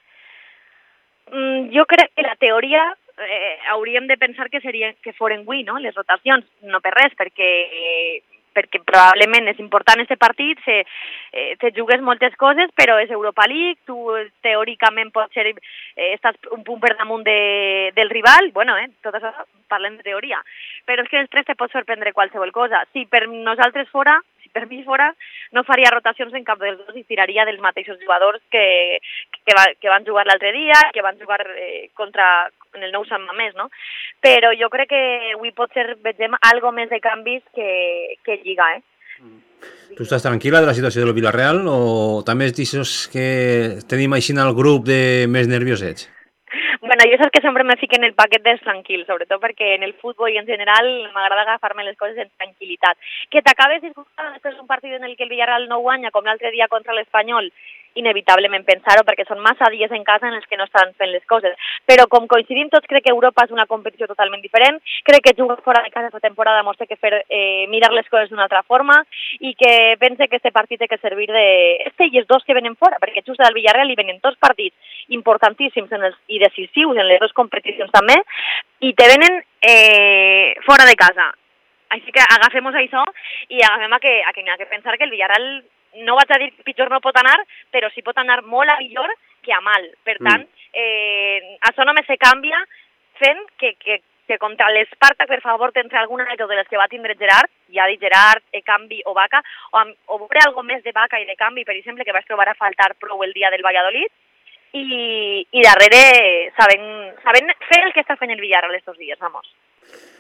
Speaker 10: Mm, jo crec que la teoria eh, hauríem de pensar que seria que foren avui, no?, les rotacions, no per res, perquè eh, perquè probablement és important aquest partit, se, eh, te jugues moltes coses, però és Europa League, tu teòricament pots ser, eh, estàs un punt per damunt de, del rival, bueno, eh, tot això parlem de teoria, però és que després te pot sorprendre qualsevol cosa. Si per nosaltres fora, si per mi fora, no faria rotacions en cap dels dos i tiraria dels mateixos jugadors que, que, va, que van jugar l'altre dia, que van jugar eh, contra en el nou Sant Mamés, no? Però jo crec que avui potser vegem algo més de canvis que, que Lliga, eh?
Speaker 9: Tu estàs tranquil·la de la situació del Villarreal o també és d'aixòs que tenim així el grup de més nerviosets?
Speaker 10: Bueno, jo saps que sempre me fico en el paquet dels tranquils, sobretot perquè en el futbol i en general m'agrada agafar-me les coses en tranquil·litat. Que t'acabes disgustant després d'un partit en el que el Villarreal no guanya, com l'altre dia contra l'Espanyol, inevitablement pensar-ho, perquè són massa dies en casa en els que no estan fent les coses. Però com coincidim tots, crec que Europa és una competició totalment diferent, crec que jugar fora de casa aquesta temporada mos té que fer eh, mirar les coses d'una altra forma i que pense que este partit té que servir de... Este i els dos que venen fora, perquè just del Villarreal hi venen dos partits importantíssims en els, i decisius en les dues competicions també, i te venen eh, fora de casa. Així que agafem això i agafem a que, a que n'hi ha que pensar que el Villarreal, no vaig a dir que pitjor no pot anar, però sí pot anar molt a millor que a mal. Per tant, eh, això només se canvia fent que, que, que contra l'Esparta, per favor, t'entre alguna de les que va tindre Gerard, ja dit Gerard, e Canvi o Vaca, o, o veure alguna més de Vaca i de Canvi, per exemple, que vas trobar a faltar prou el dia del Valladolid, i, i darrere saben, saben fer el que està fent el Villarreal estos dies, vamos.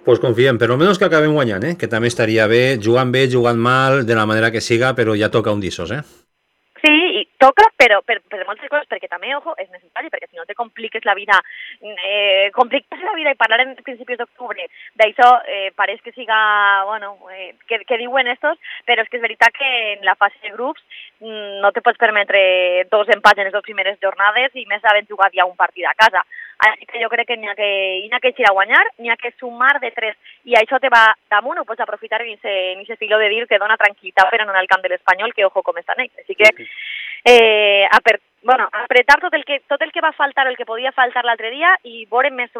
Speaker 9: Pues confiem, per almenys que acabem guanyant, eh? Que també estaria bé, jugant bé, jugant mal, de la manera que siga, però ja toca un dissos, eh?
Speaker 10: Sí, i toca, però per, per moltes coses, perquè també, ojo, és necessari, perquè si no te compliques la vida, eh, compliques la vida i parlar en principis d'octubre, d'això eh, pareix que siga, bueno, eh, que, que diuen estos, però és que és veritat que en la fase de grups no te pots permetre dos empats en les dues primeres jornades i més havent jugat ja un partit a casa. Així que jo crec que n'hi ha que, n'hi ha que eixir a guanyar, n'hi ha que sumar de tres, i això te va damunt, ho pots aprofitar en aquest filo de dir que dona tranquil·litat per anar al camp de l'Espanyol, que ojo com estan ells. Així que eh, aper, bueno, apretar tot el que, tot el que va faltar o el que podia faltar l'altre dia i veure més